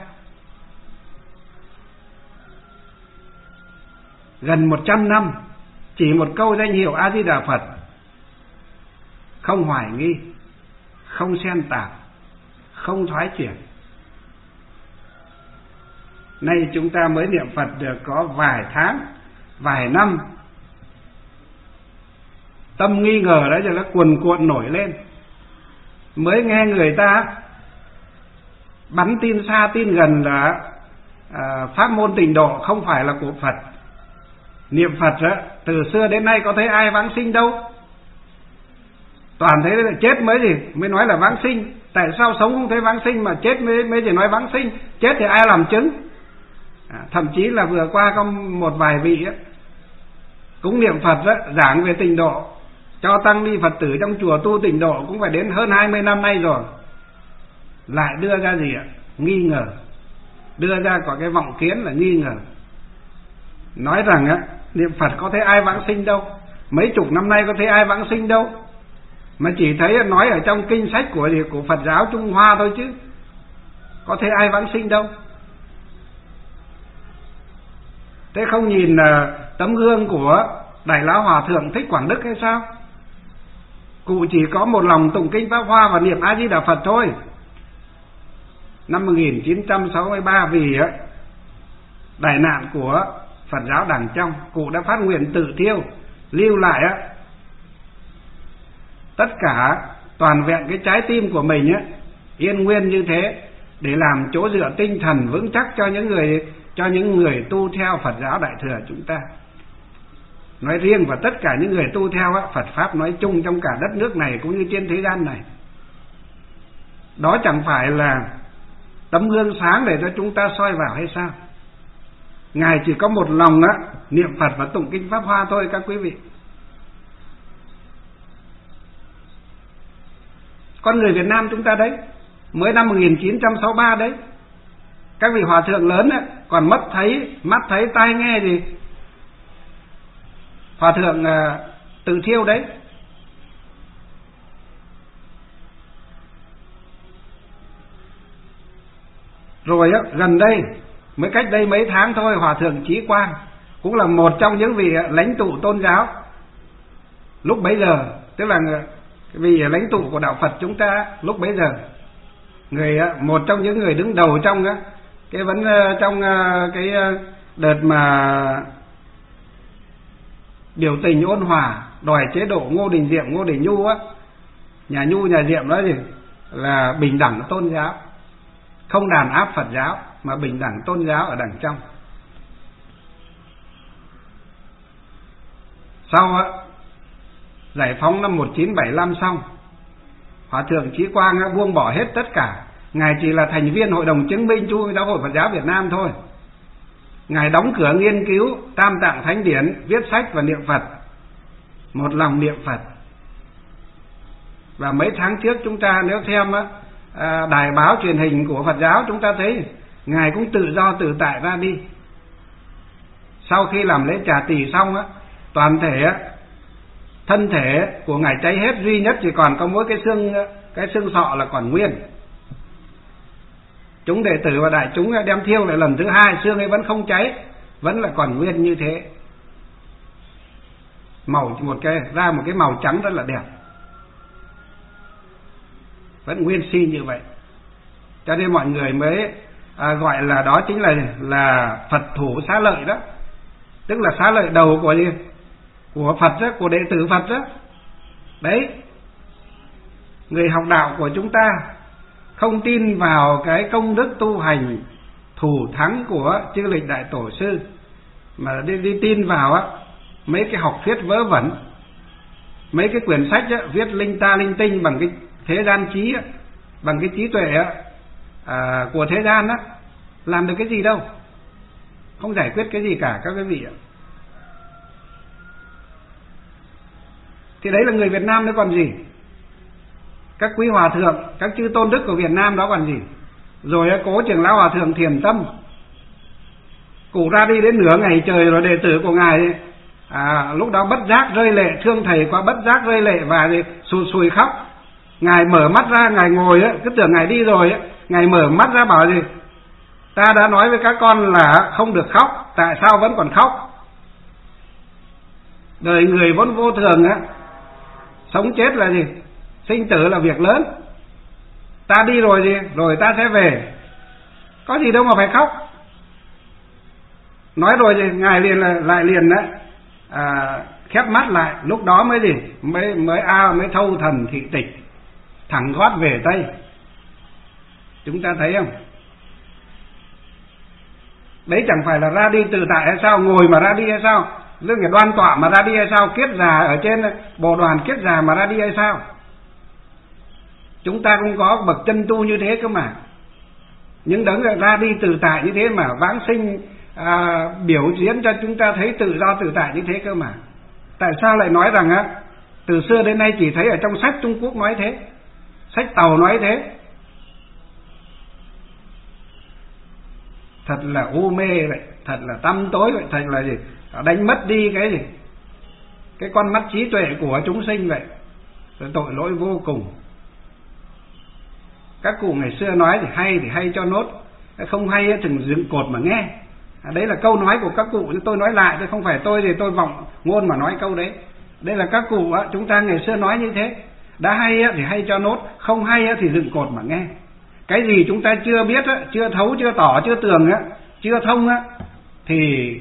Gần một trăm năm chỉ một câu danh hiệu A Di Đà Phật, không hoài nghi, không xen tạp, không thoái chuyển. Nay chúng ta mới niệm Phật được có vài tháng, vài năm, tâm nghi ngờ đó cho nó cuồn cuộn nổi lên. Mới nghe người ta bắn tin xa tin gần là à, pháp môn tịnh độ không phải là của Phật. Niệm Phật đó, từ xưa đến nay có thấy ai vãng sinh đâu. Toàn thấy là chết mới gì mới nói là vãng sinh. Tại sao sống không thấy vãng sinh mà chết mới mới chỉ nói vãng sinh? Chết thì ai làm chứng? À, thậm chí là vừa qua có một vài vị ấy, cũng niệm Phật đó, giảng về tịnh độ, cho tăng ni Phật tử trong chùa tu tịnh độ cũng phải đến hơn hai mươi năm nay rồi, lại đưa ra gì ạ? Nghi ngờ. Đưa ra có cái vọng kiến là nghi ngờ. Nói rằng á, niệm Phật có thấy ai vãng sinh đâu, mấy chục năm nay có thấy ai vãng sinh đâu, mà chỉ thấy nói ở trong kinh sách của gì của Phật giáo Trung Hoa thôi chứ có thấy ai vãng sinh đâu. Thế không nhìn uh, tấm gương của Đại Lão Hòa Thượng Thích Quảng Đức hay sao? Cụ chỉ có một lòng tụng kinh Pháp Hoa và niệm A Di Đà Phật thôi. Năm một nghìn chín trăm sáu mươi ba vì uh, đại nạn của Phật giáo Đàng Trong, cụ đã phát nguyện tự thiêu, lưu lại uh, tất cả toàn vẹn cái trái tim của mình uh, yên nguyên như thế, để làm chỗ dựa tinh thần vững chắc cho những người cho những người tu theo Phật giáo Đại Thừa chúng ta nói riêng, và tất cả những người tu theo Phật pháp nói chung trong cả đất nước này cũng như trên thế gian này. Đó chẳng phải là tấm gương sáng để cho chúng ta soi vào hay sao? Ngài chỉ có một lòng á, niệm Phật và tụng kinh Pháp Hoa thôi các quý vị. Con người Việt Nam chúng ta đấy, mới năm một nghìn chín trăm sáu mươi ba đấy, các vị hòa thượng lớn ấy, còn mất thấy, mắt thấy, tai nghe gì, hòa thượng uh, tự thiêu đấy. Rồi á, gần đây, mới cách đây mấy tháng thôi, hòa thượng Chí Quang cũng là một trong những vị lãnh tụ tôn giáo lúc bấy giờ, tức là vị lãnh tụ của đạo Phật chúng ta lúc bấy giờ, người một trong những người đứng đầu trong cái vấn trong cái đợt mà biểu tình ôn hòa đòi chế độ Ngô Đình Diệm, Ngô Đình Nhu á, nhà Nhu nhà Diệm đó gì là bình đẳng tôn giáo, không đàn áp Phật giáo mà bình đẳng tôn giáo ở đằng trong. Sau á, giải phóng năm một nghìn chín trăm bảy mươi lăm xong, Hòa thượng Trí Quang á, buông bỏ hết tất cả. Ngài chỉ là thành viên Hội đồng chứng minh Trung ương Giáo hội Phật giáo Việt Nam thôi. Ngài đóng cửa nghiên cứu Tam Tạng Thánh Điển, viết sách và niệm Phật, một lòng niệm Phật. Và mấy tháng trước chúng ta nếu xem á, à, đài báo truyền hình của Phật giáo, chúng ta thấy Ngài cũng tự do tự tại ra đi. Sau khi làm lễ trà tỳ xong á, toàn thể á, thân thể của Ngài cháy hết, duy nhất chỉ còn có mỗi cái xương cái xương sọ là còn nguyên. Chúng đệ tử và đại chúng đem thiêu lại lần thứ hai, xương ấy vẫn không cháy, vẫn là còn nguyên như thế. Màu một cái ra một cái màu trắng rất là đẹp, vẫn nguyên si như vậy. Cho nên mọi người mới à, gọi là đó chính là là Phật thủ xá lợi đó, tức là xá lợi đầu của gì? Của Phật đó, của đệ tử Phật đó. Đấy, người học đạo của chúng ta không tin vào cái công đức tu hành thủ thắng của chư lịch đại tổ sư, mà đi, đi tin vào á mấy cái học thuyết vớ vẩn, mấy cái quyển sách á, viết linh ta linh tinh bằng cái thế gian trí á, bằng cái trí tuệ á, à, của thế gian á, làm được cái gì đâu, không giải quyết cái gì cả các quý vị ạ. Thì đấy là người Việt Nam nữa còn gì. Các quý hòa thượng, các chư tôn đức của Việt Nam đó còn gì. Rồi cố trưởng lão hòa thượng Thiền Tâm, cụ ra đi đến nửa ngày trời rồi, đệ tử của ngài à, lúc đó bất giác rơi lệ, thương thầy quá bất giác rơi lệ và sùi sùi khóc. Ngài mở mắt ra, ngài ngồi á, cứ tưởng ngài đi rồi á, ngài mở mắt ra bảo gì: ta đã nói với các con là không được khóc, tại sao vẫn còn khóc? Đời người vốn vô thường á, sống chết là gì? Sinh tử là việc lớn. Ta đi rồi gì? Rồi ta sẽ về, có gì đâu mà phải khóc. Nói rồi thì ngài liền là lại liền đó à, khép mắt lại, lúc đó mới gì? Mới mới a mới thâu thần thị tịch, thẳng thoát về Tây. Chúng ta thấy không? Đấy chẳng phải là ra đi tự tại hay sao? Ngồi mà ra đi hay sao? Lương cái đoan tọa mà ra đi hay sao? Kiết già ở trên bộ đoàn kiết già mà ra đi hay sao? Chúng ta cũng có bậc chân tu như thế cơ mà. Những đấng ra đi tự tại như thế mà vãng sinh à, biểu diễn cho chúng ta thấy tự do tự tại như thế cơ mà. Tại sao lại nói rằng á, từ xưa đến nay chỉ thấy ở trong sách Trung Quốc nói thế, sách Tàu nói thế? Thật là u mê vậy, thật là tăm tối vậy, thật là gì? Đánh mất đi cái gì? Cái con mắt trí tuệ của chúng sinh vậy. Rồi tội lỗi vô cùng. Các cụ ngày xưa nói thì hay thì hay cho nốt, không hay thì dựng cột mà nghe. À, đấy là câu nói của các cụ, tôi nói lại, tôi không phải tôi thì tôi vọng ngôn mà nói câu đấy. Đây là các cụ á, chúng ta ngày xưa nói như thế. Đã hay thì hay cho nốt, không hay thì dựng cột mà nghe. Cái gì chúng ta chưa biết á, chưa thấu, chưa tỏ, chưa tường á, chưa thông á, thì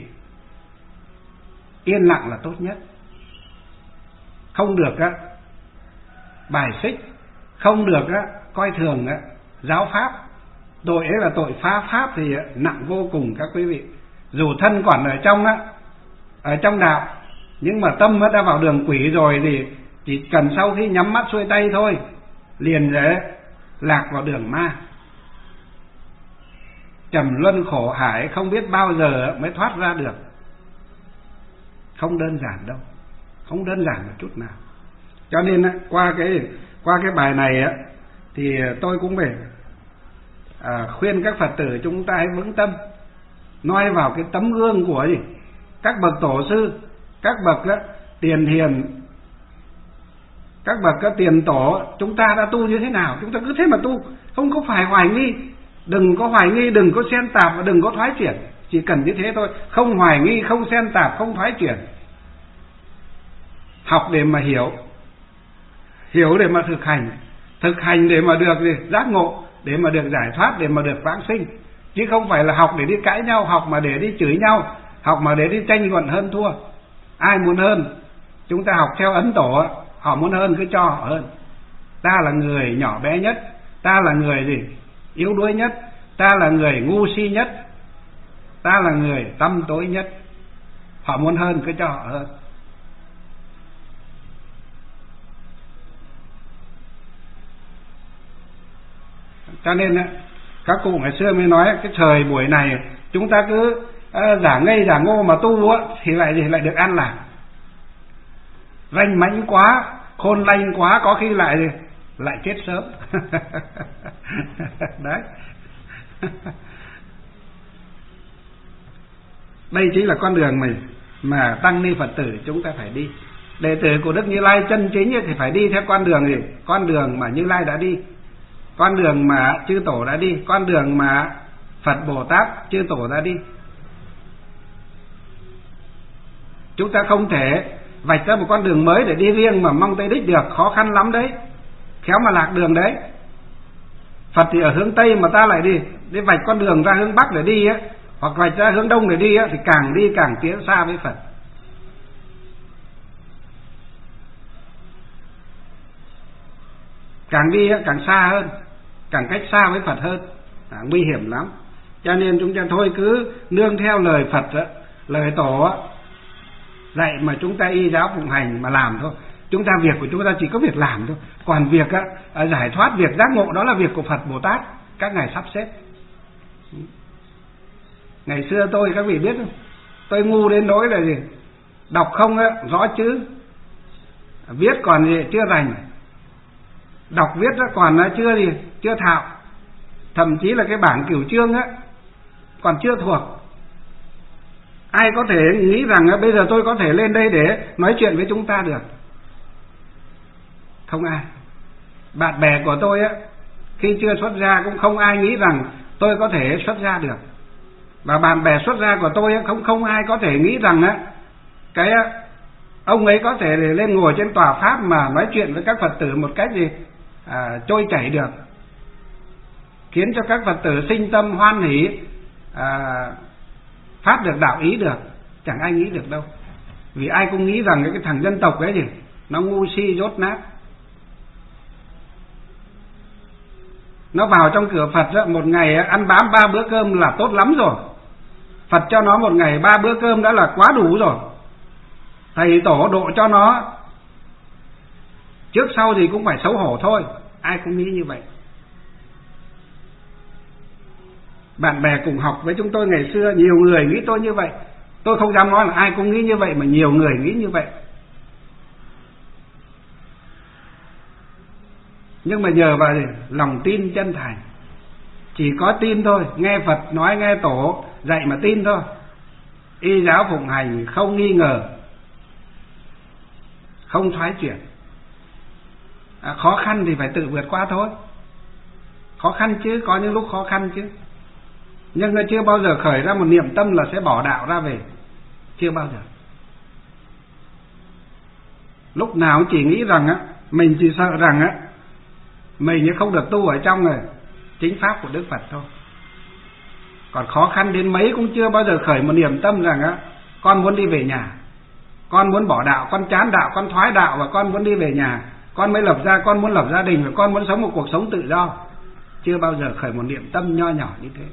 yên lặng là tốt nhất. Không được á bài xích, không được á coi thường á giáo pháp. Tội ấy là tội phá pháp thì nặng vô cùng các quý vị. Dù thân còn ở trong á, ở trong đạo, nhưng mà tâm đã vào đường quỷ rồi thì chỉ cần sau khi nhắm mắt xuôi tay thôi, liền để lạc vào đường ma. Trầm luân khổ hải không biết bao giờ mới thoát ra được. Không đơn giản đâu, không đơn giản một chút nào. Cho nên qua cái qua cái bài này á, thì tôi cũng phải à, khuyên các Phật tử chúng ta hãy vững tâm, noi vào cái tấm gương của gì? Các bậc tổ sư, các bậc á, tiền hiền, các bậc á, tiền tổ, chúng ta đã tu như thế nào, chúng ta cứ thế mà tu, không có phải hoài nghi. Đừng có hoài nghi, đừng có xen tạp và đừng có thoái chuyển. Chỉ cần như thế thôi, không hoài nghi, không xen tạp, không thoái chuyển. Học để mà hiểu, hiểu để mà thực hành, thực hành để mà được gì? Giác ngộ, để mà được giải thoát, để mà được vãng sinh. Chứ không phải là học để đi cãi nhau, học mà để đi chửi nhau, học mà để đi tranh luận hơn thua. Ai muốn hơn? Chúng ta học theo Ấn Tổ, họ muốn hơn cứ cho họ hơn. Ta là người nhỏ bé nhất, ta là người gì? Yếu đuối nhất, ta là người ngu si nhất, ta là người tăm tối nhất. Họ muốn hơn cứ cho họ hơn. Cho nên các cụ ngày xưa mới nói cái thời buổi này chúng ta cứ giả ngây giả ngô mà tu á, thì lại gì lại được an lạc. Ranh mãnh quá, khôn lanh quá, có khi lại gì lại chết sớm. Đấy. Đây chính là con đường mình mà tăng ni Phật tử chúng ta phải đi. Đệ tử của Đức Như Lai chân chính thì phải đi theo con đường gì? Con đường mà Như Lai đã đi, con đường mà chư tổ đã đi, con đường mà Phật Bồ Tát chư tổ đã đi. Chúng ta không thể vạch ra một con đường mới để đi riêng mà mong tới đích được, khó khăn lắm đấy, khéo mà lạc đường đấy. Phật thì ở hướng Tây mà ta lại đi đi vạch con đường ra hướng Bắc để đi á, hoặc vạch ra hướng Đông để đi á, thì càng đi càng tiến xa với Phật. Càng đi á, càng xa hơn, càng cách xa với Phật hơn, à, nguy hiểm lắm. Cho nên chúng ta thôi cứ nương theo lời Phật á, lời tổ á, dạy mà chúng ta y giáo phụng hành mà làm thôi. Chúng ta việc của chúng ta chỉ có việc làm thôi. Còn việc á, giải thoát, việc giác ngộ đó là việc của Phật Bồ Tát, các ngài sắp xếp. Ngày xưa tôi, các vị biết không, tôi ngu đến nỗi là gì, đọc không á, rõ chữ, viết còn gì chưa rành, đọc viết á, còn chưa gì chưa thạo, thậm chí là cái bảng cửu chương á còn chưa thuộc. Ai có thể nghĩ rằng á, bây giờ tôi có thể lên đây để nói chuyện với chúng ta được? Không ai. Bạn bè của tôi á, khi chưa xuất gia cũng không ai nghĩ rằng tôi có thể xuất gia được. Và bạn bè xuất gia của tôi á, không không ai có thể nghĩ rằng á, cái á, ông ấy có thể lên ngồi trên tòa pháp mà nói chuyện với các Phật tử một cách gì à, trôi chảy được, khiến cho các Phật tử sinh tâm hoan hỷ, à, phát được đạo ý được. Chẳng ai nghĩ được đâu. Vì ai cũng nghĩ rằng cái thằng dân tộc ấy gì nó ngu si dốt nát. Nó vào trong cửa Phật đó, một ngày ăn bám ba bữa cơm là tốt lắm rồi. Phật cho nó một ngày ba bữa cơm đã là quá đủ rồi. Thầy tổ độ cho nó trước sau thì cũng phải xấu hổ thôi. Ai cũng nghĩ như vậy. Bạn bè cùng học với chúng tôi ngày xưa, nhiều người nghĩ tôi như vậy. Tôi không dám nói là ai cũng nghĩ như vậy, mà nhiều người nghĩ như vậy. Nhưng mà nhờ vào lòng tin chân thành, chỉ có tin thôi, nghe Phật nói, nghe tổ dạy mà tin thôi, y giáo phụng hành không nghi ngờ, không thoái chuyển. À, khó khăn thì phải tự vượt qua thôi. Khó khăn chứ, có những lúc khó khăn chứ, nhưng mà chưa bao giờ khởi ra một niệm tâm là sẽ bỏ đạo ra về. Chưa bao giờ. Lúc nào chỉ nghĩ rằng á, mình chỉ sợ rằng á, mình không được tu ở trong rồi chính pháp của Đức Phật thôi. Còn khó khăn đến mấy cũng chưa bao giờ khởi một niệm tâm rằng á, con muốn đi về nhà, con muốn bỏ đạo, con chán đạo, con thoái đạo và con muốn đi về nhà, con mới lập ra, con muốn lập gia đình và con muốn sống một cuộc sống tự do. Chưa bao giờ khởi một niệm tâm nho nhỏ như thế.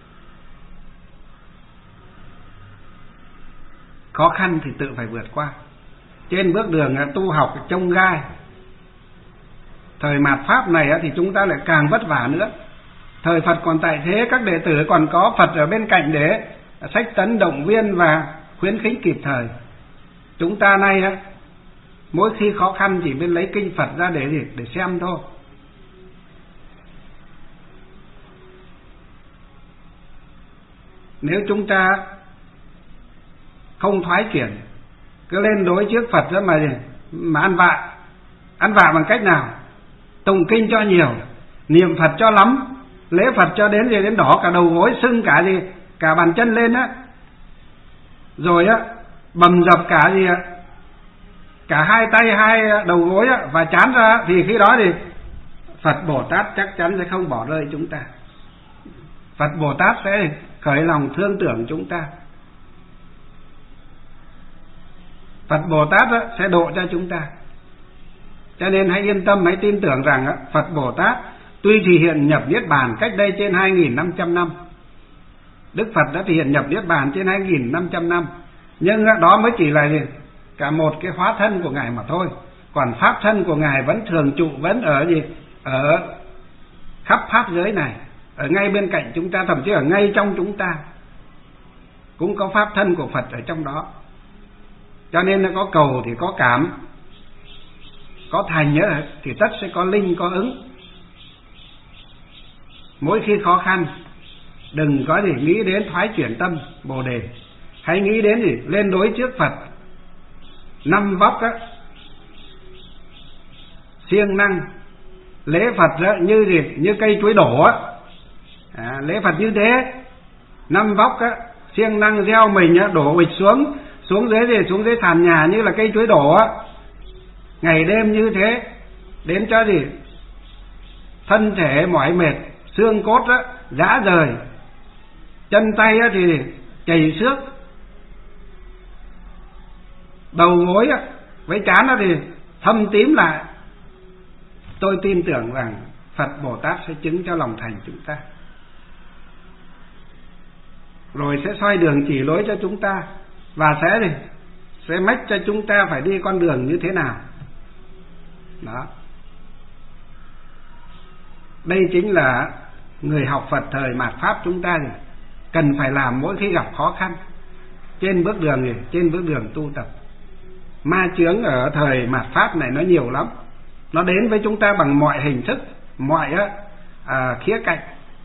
Khó khăn thì tự phải vượt qua. Trên bước đường tu học chông gai. Thời mạt Pháp này thì chúng ta lại càng vất vả nữa. Thời Phật còn tại thế, các đệ tử còn có Phật ở bên cạnh để sách tấn động viên và khuyến khích kịp thời. Chúng ta nay mỗi khi khó khăn chỉ biết lấy kinh Phật ra để để xem thôi. Nếu chúng ta không thoái chuyển, cứ lên đối trước Phật đó mà mà ăn vạ. Ăn vạ bằng cách nào? Tụng kinh cho nhiều, niệm Phật cho lắm, lễ Phật cho đến gì đến đỏ cả đầu gối, sưng cả gì cả bàn chân lên á, rồi á bầm dập cả gì cả hai tay hai đầu gối á, và chán ra, thì khi đó thì Phật Bồ Tát chắc chắn sẽ không bỏ rơi chúng ta. Phật Bồ Tát sẽ khởi lòng thương tưởng chúng ta. Phật Bồ Tát á, sẽ độ cho chúng ta. Cho nên hãy yên tâm, hãy tin tưởng rằng á, Phật Bồ Tát Tuy thì hiện nhập Niết Bàn cách đây trên hai nghìn năm trăm năm, Đức Phật đã thì hiện nhập Niết Bàn trên hai nghìn năm trăm năm, nhưng đó mới chỉ là gì? Cả một cái hóa thân của Ngài mà thôi. Còn pháp thân của Ngài vẫn thường trụ, vẫn ở gì? Ở khắp pháp giới này, ở ngay bên cạnh chúng ta, thậm chí ở ngay trong chúng ta cũng có pháp thân của Phật ở trong đó. Cho nên nó có cầu thì có cảm, có thành nhớ thì tất sẽ có linh, có ứng. Mỗi khi khó khăn, đừng có gì nghĩ đến thoái chuyển tâm Bồ Đề, hãy nghĩ đến gì lên đối trước Phật. Năm vóc á, siêng năng lễ Phật đó, như gì như cây chuối đổ á, à, lễ Phật như thế. Năm vóc á, siêng năng gieo mình á, đổ bịch xuống xuống dưới gì xuống dưới sàn nhà như là cây chuối đổ á, ngày đêm như thế, đến cho gì thân thể mỏi mệt, xương cốt á rã rời, chân tay á thì chảy xước, đầu gối á với trán á thì thâm tím lại. Tôi tin tưởng rằng Phật Bồ Tát sẽ chứng cho lòng thành chúng ta, rồi sẽ soi đường chỉ lối cho chúng ta, và sẽ gì sẽ mách cho chúng ta phải đi con đường như thế nào. Đó, đây chính là người học Phật thời mạt Pháp chúng ta gì cần phải làm mỗi khi gặp khó khăn trên bước đường gì trên bước đường tu tập. Ma chướng ở thời mạt Pháp này nó nhiều lắm, nó đến với chúng ta bằng mọi hình thức, mọi á, à, khía cạnh.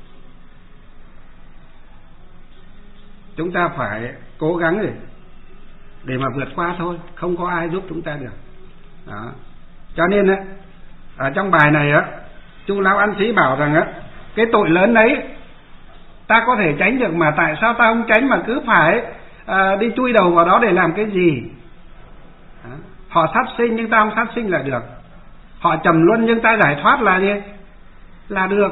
Chúng ta phải cố gắng để, để mà vượt qua thôi, không có ai giúp chúng ta được. Đó. Cho nên á, ở trong bài này á, chú Lão An Sĩ bảo rằng á, cái tội lớn đấy ta có thể tránh được, mà tại sao ta không tránh mà cứ phải à, đi chui đầu vào đó để làm cái gì? Đó. Họ sát sinh nhưng ta không sát sinh là được, họ trầm luân nhưng ta giải thoát là gì? Là được.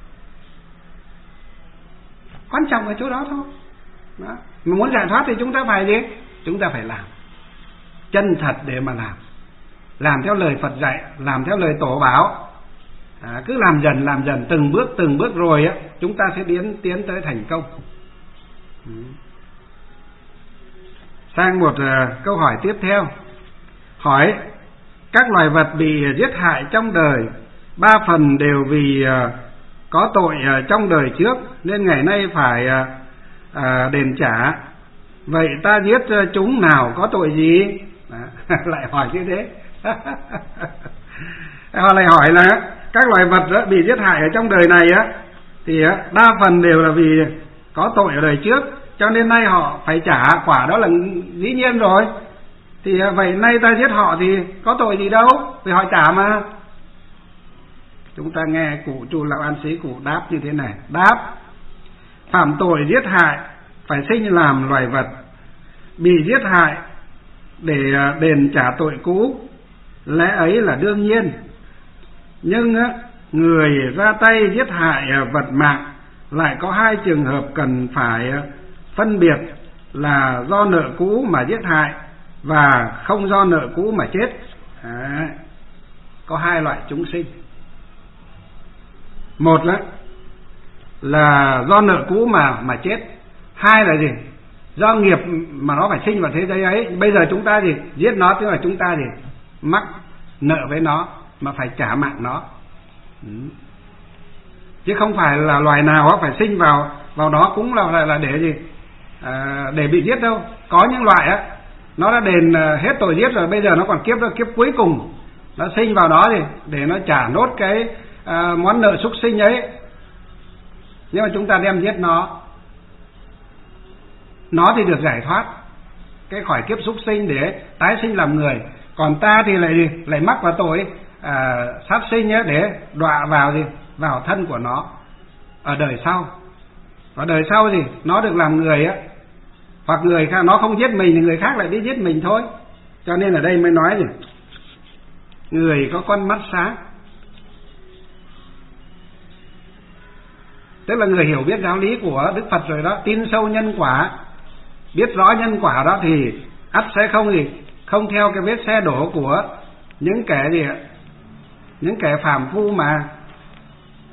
Quan trọng ở chỗ đó thôi. Đó. Mà muốn giải thoát thì chúng ta phải gì? Chúng ta phải làm chân thật để mà làm, làm theo lời Phật dạy, làm theo lời Tổ bảo. À, cứ làm dần làm dần từng bước từng bước rồi á, chúng ta sẽ tiến tiến tới thành công. Ừ. Sang một uh, câu hỏi tiếp theo. Hỏi: các loài vật bị giết hại trong đời, ba phần đều vì uh, có tội uh, trong đời trước nên ngày nay phải uh, uh, đền trả. Vậy ta giết uh, chúng nào có tội gì? À, lại hỏi như thế. Họ lại hỏi là các loài vật đó bị giết hại ở trong đời này á, thì đa phần đều là vì có tội ở đời trước, cho nên nay họ phải trả quả, đó là dĩ nhiên rồi. Thì vậy nay ta giết họ thì có tội gì đâu, vì họ trả mà. Chúng ta nghe cụ chú Lão An Sĩ cụ đáp như thế này. Đáp: phạm tội giết hại phải sinh làm loài vật, bị giết hại để đền trả tội cũ, lẽ ấy là đương nhiên. Nhưng người ra tay giết hại vật mạng lại có hai trường hợp cần phải phân biệt, là do nợ cũ mà giết hại và không do nợ cũ mà chết. À, có hai loại chúng sinh. Một là, là do nợ cũ mà mà chết. Hai là gì? Do nghiệp mà nó phải sinh vào thế giới ấy. Bây giờ chúng ta gì? Giết nó, tức là chúng ta gì? Mắc nợ với nó mà phải trả mạng nó. Ừ. Chứ không phải là loài nào phải sinh vào vào đó cũng là là, là để gì? À, để bị giết đâu. Có những loại á, nó đã đền hết tội giết rồi, bây giờ nó còn kiếp đó, kiếp cuối cùng nó sinh vào đó thì để nó trả nốt cái à, món nợ súc sinh ấy. Nhưng mà chúng ta đem giết nó, nó thì được giải thoát cái khỏi kiếp súc sinh để tái sinh làm người. Còn ta thì lại lại mắc vào tội à, sát sinh ấy, để đọa vào gì vào thân của nó ở đời sau. Ở đời sau thì nó được làm người á, hoặc người khác nó không giết mình thì người khác lại đi giết mình thôi. Cho nên ở đây mới nói gì? Người có con mắt sáng, tức là người hiểu biết giáo lý của Đức Phật rồi đó, tin sâu nhân quả, biết rõ nhân quả đó thì ắt sẽ không gì không theo cái vết xe đổ của những kẻ gì ạ, những kẻ phàm phu mà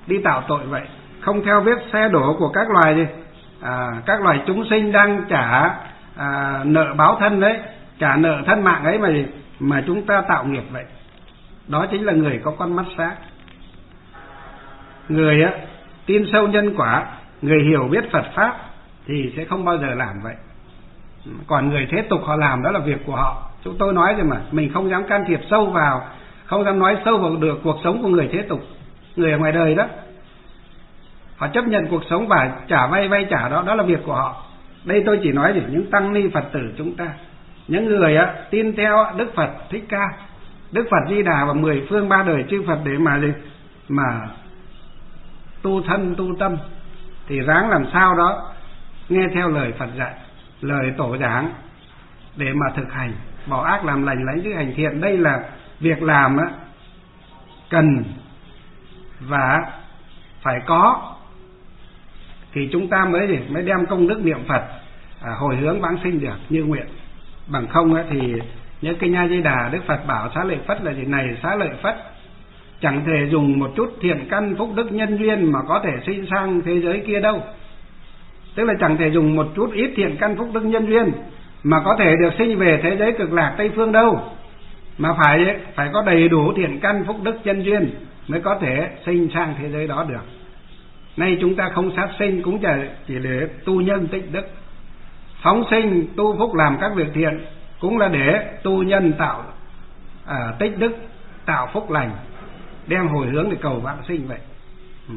đi tạo tội vậy, không theo vết xe đổ của các loài gì à, các loài chúng sinh đang trả à, nợ báo thân đấy, trả nợ thân mạng ấy mà mà chúng ta tạo nghiệp vậy. Đó chính là người có con mắt sáng. Người á tin sâu nhân quả, người hiểu biết Phật pháp thì sẽ không bao giờ làm vậy. Còn người thế tục họ làm đó là việc của họ. Chúng tôi nói rồi mà, mình không dám can thiệp sâu vào, không dám nói sâu vào được cuộc sống của người thế tục, người ở ngoài đời đó. Họ chấp nhận cuộc sống và trả vay vay trả đó, đó là việc của họ. Đây tôi chỉ nói để những tăng ni Phật tử chúng ta, những người á tin theo Đức Phật Thích Ca, Đức Phật Di Đà và mười phương ba đời chư Phật để mà gì mà tu thân tu tâm, thì ráng làm sao đó nghe theo lời Phật dạy, lời tổ giảng để mà thực hành, bỏ ác làm lành, lãnh giữ hành thiện. Đây là việc làm á cần và phải có, thì chúng ta mới gì mới đem công đức niệm Phật à, hồi hướng vãng sinh được như nguyện. Bằng không á thì nhớ kinh A Di Đà, Đức Phật bảo xá lợi Phất là gì này, xá lợi Phất chẳng thể dùng một chút thiện căn phúc đức nhân duyên mà có thể sinh sang thế giới kia đâu. Tức là chẳng thể dùng một chút ít thiện căn phúc đức nhân duyên mà có thể được sinh về thế giới cực lạc Tây Phương đâu, mà phải phải có đầy đủ thiện căn phúc đức nhân duyên mới có thể sinh sang thế giới đó được. Nay chúng ta không sát sinh cũng chỉ để tu nhân tích đức, phóng sinh tu phúc làm các việc thiện cũng là để tu nhân tạo à, tích đức, tạo phúc lành, đem hồi hướng để cầu vãng sinh vậy. ừ.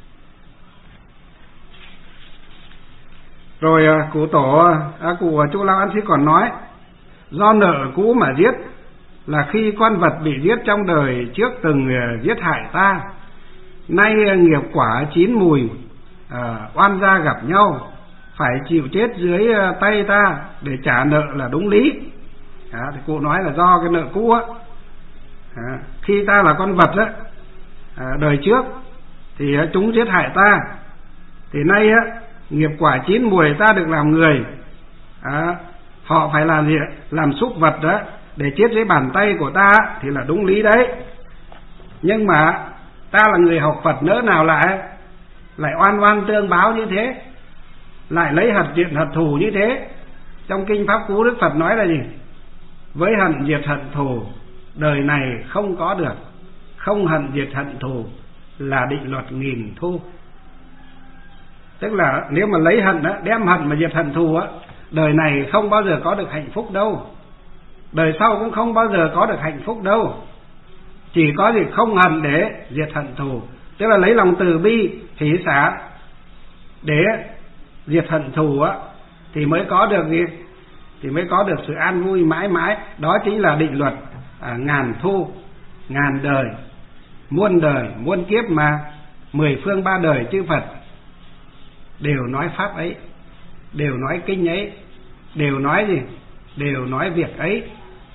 Rồi à, cụ tổ à, cụ Chu Lao An Sĩ còn nói, do nợ cũ mà giết, là khi con vật bị giết trong đời trước từng giết hại ta, nay nghiệp quả chín mùi à, oan gia gặp nhau, phải chịu chết dưới tay ta để trả nợ là đúng lý. À, thì cụ nói là do cái nợ cũ á, à, khi ta là con vật á, à, đời trước thì à, chúng giết hại ta, thì nay á nghiệp quả chín mùi ta được làm người, à, họ phải làm gì? Làm súc vật đó để chết dưới bàn tay của ta thì là đúng lý đấy. Nhưng mà ta là người học Phật, nỡ nào lại lại oan oan tương báo như thế, lại lấy hận diệt hận thù như thế. Trong kinh Pháp Cú Đức Phật nói là gì? Với hận diệt hận thù đời này không có được, không hận diệt hận thù là định luật nghìn thu. Tức là nếu mà lấy hận á, đem hận mà diệt hận thù á, đời này không bao giờ có được hạnh phúc đâu, đời sau cũng không bao giờ có được hạnh phúc đâu. Chỉ có gì không hận để diệt hận thù, tức là lấy lòng từ bi hỷ xả để diệt hận thù á, thì mới có được gì? Thì mới có được sự an vui mãi mãi. Đó chính là định luật à, ngàn thu, ngàn đời, muôn đời, muôn kiếp mà mười phương ba đời chư Phật đều nói pháp ấy, đều nói kinh ấy, đều nói gì? Đều nói việc ấy.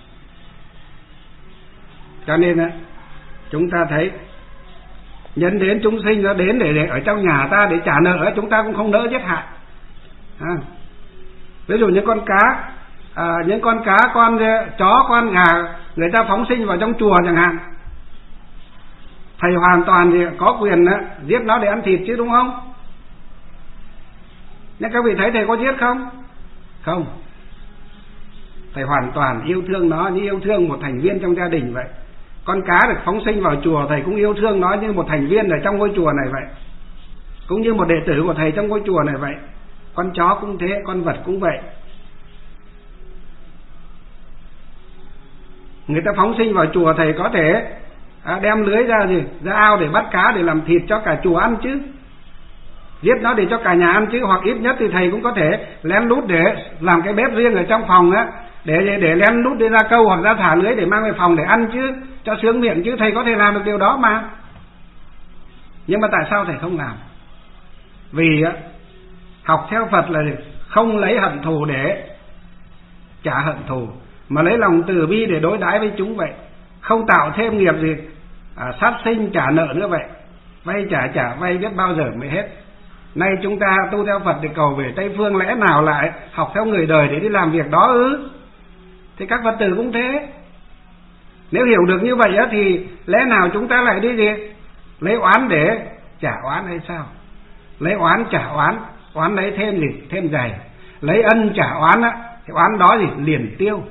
Cho nên á, chúng ta thấy nhân đến chúng sinh nó đến để, để ở trong nhà ta để trả nợ, chúng ta cũng không nỡ giết hại. À, ví dụ những con cá, à, những con cá, con chó, con gà, người ta phóng sinh vào trong chùa chẳng hạn, thầy hoàn toàn thì có quyền á, giết nó để ăn thịt chứ, đúng không? Nhưng các vị thấy thầy có giết không? Không. Thầy hoàn toàn yêu thương nó như yêu thương một thành viên trong gia đình vậy. Con cá được phóng sinh vào chùa, thầy cũng yêu thương nó như một thành viên ở trong ngôi chùa này vậy, cũng như một đệ tử của thầy trong ngôi chùa này vậy. Con chó cũng thế, con vật cũng vậy. Người ta phóng sinh vào chùa, thầy có thể à, đem lưới ra gì, ra ao để bắt cá để làm thịt cho cả chùa ăn chứ, giết nó để cho cả nhà ăn chứ. Hoặc ít nhất thì thầy cũng có thể lén lút để làm cái bếp riêng ở trong phòng á, để để lén lút đi ra câu hoặc ra thả lưới để mang về phòng để ăn chứ, cho sướng miệng chứ. Thầy có thể làm được điều đó mà. Nhưng mà tại sao thầy không làm? Vì á, học theo Phật là không lấy hận thù để trả hận thù, mà lấy lòng từ bi để đối đãi với chúng vậy. Không tạo thêm nghiệp gì à, sát sinh trả nợ nữa vậy. Vay trả trả vay biết bao giờ mới hết. Nay chúng ta tu theo Phật để cầu về Tây Phương, lẽ nào lại học theo người đời để đi làm việc đó ư? Thì các Phật tử cũng thế. Nếu hiểu được như vậy á, thì lẽ nào chúng ta lại đi gì lấy oán để trả oán hay sao? Lấy oán trả oán, oán lấy thêm gì? Thêm dày. Lấy ân trả oán á, thì oán đó gì? Liền tiêu.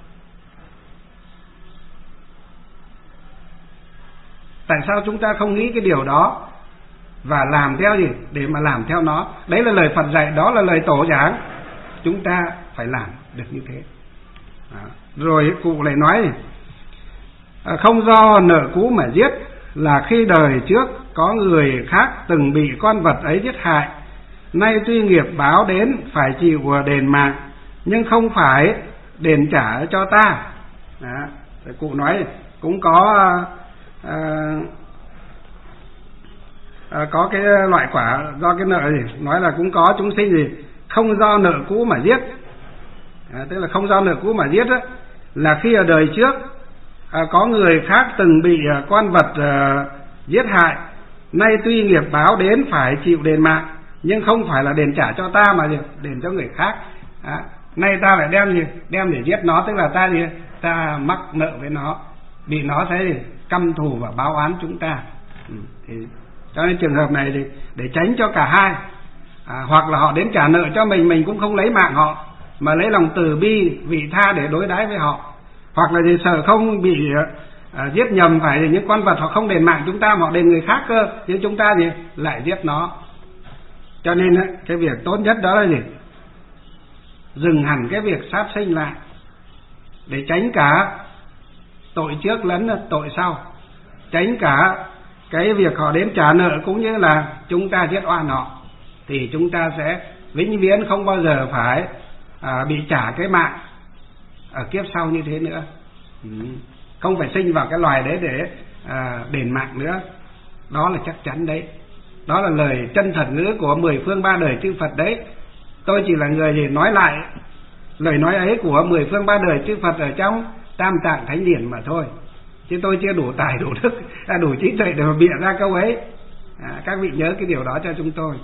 Tại sao chúng ta không nghĩ cái điều đó và làm theo gì? Để mà làm theo nó. Đấy là lời Phật dạy, đó là lời tổ giảng. Chúng ta phải làm được như thế. Đó. Rồi cụ lại nói không do nợ cũ mà giết, là khi đời trước có người khác từng bị con vật ấy giết hại, nay tuy nghiệp báo đến phải chịu đền mạng, nhưng không phải đền trả cho ta. Đó. Cụ nói cũng có à, à, có cái loại quả do cái nợ gì, nói là cũng có chúng sinh gì không do nợ cũ mà giết. À, tức là không do nợ cũ mà giết đó, là khi ở đời trước à, có người khác từng bị à, con vật à, giết hại, nay tuy nghiệp báo đến phải chịu đền mạng, nhưng không phải là đền trả cho ta mà gì? Đền cho người khác. À, nay ta lại đem gì? Đem để giết nó, tức là ta gì? Ta mắc nợ với nó, bị nó sẽ căm thù và báo oán chúng ta. Ừ, thì cho nên trường hợp này thì để tránh cho cả hai, à, hoặc là họ đến trả nợ cho mình, mình cũng không lấy mạng họ, mà lấy lòng từ bi vị tha để đối đãi với họ, hoặc là gì sợ không bị à, giết nhầm phải những con vật họ không đền mạng chúng ta mà họ đền người khác cơ, nhưng chúng ta gì lại giết nó. Cho nên cái việc tốt nhất đó là gì? Dừng hẳn cái việc sát sinh lại, để tránh cả tội trước lẫn tội sau, tránh cả cái việc họ đến trả nợ cũng như là chúng ta giết oan họ, thì chúng ta sẽ vĩnh viễn không bao giờ phải à, bị trả cái mạng ở kiếp sau như thế nữa. Ừ. Không phải sinh vào cái loài đấy để à, đền mạng nữa. Đó là chắc chắn đấy. Đó là lời chân thật ngữ của mười phương ba đời chư Phật đấy. Tôi chỉ là người gì nói lại lời nói ấy của mười phương ba đời chư Phật ở trong Tam Tạng Thánh Điển mà thôi, chứ tôi chưa đủ tài đủ đức à, đủ trí tuệ để mà bịa ra câu ấy. À, các vị nhớ cái điều đó cho chúng tôi.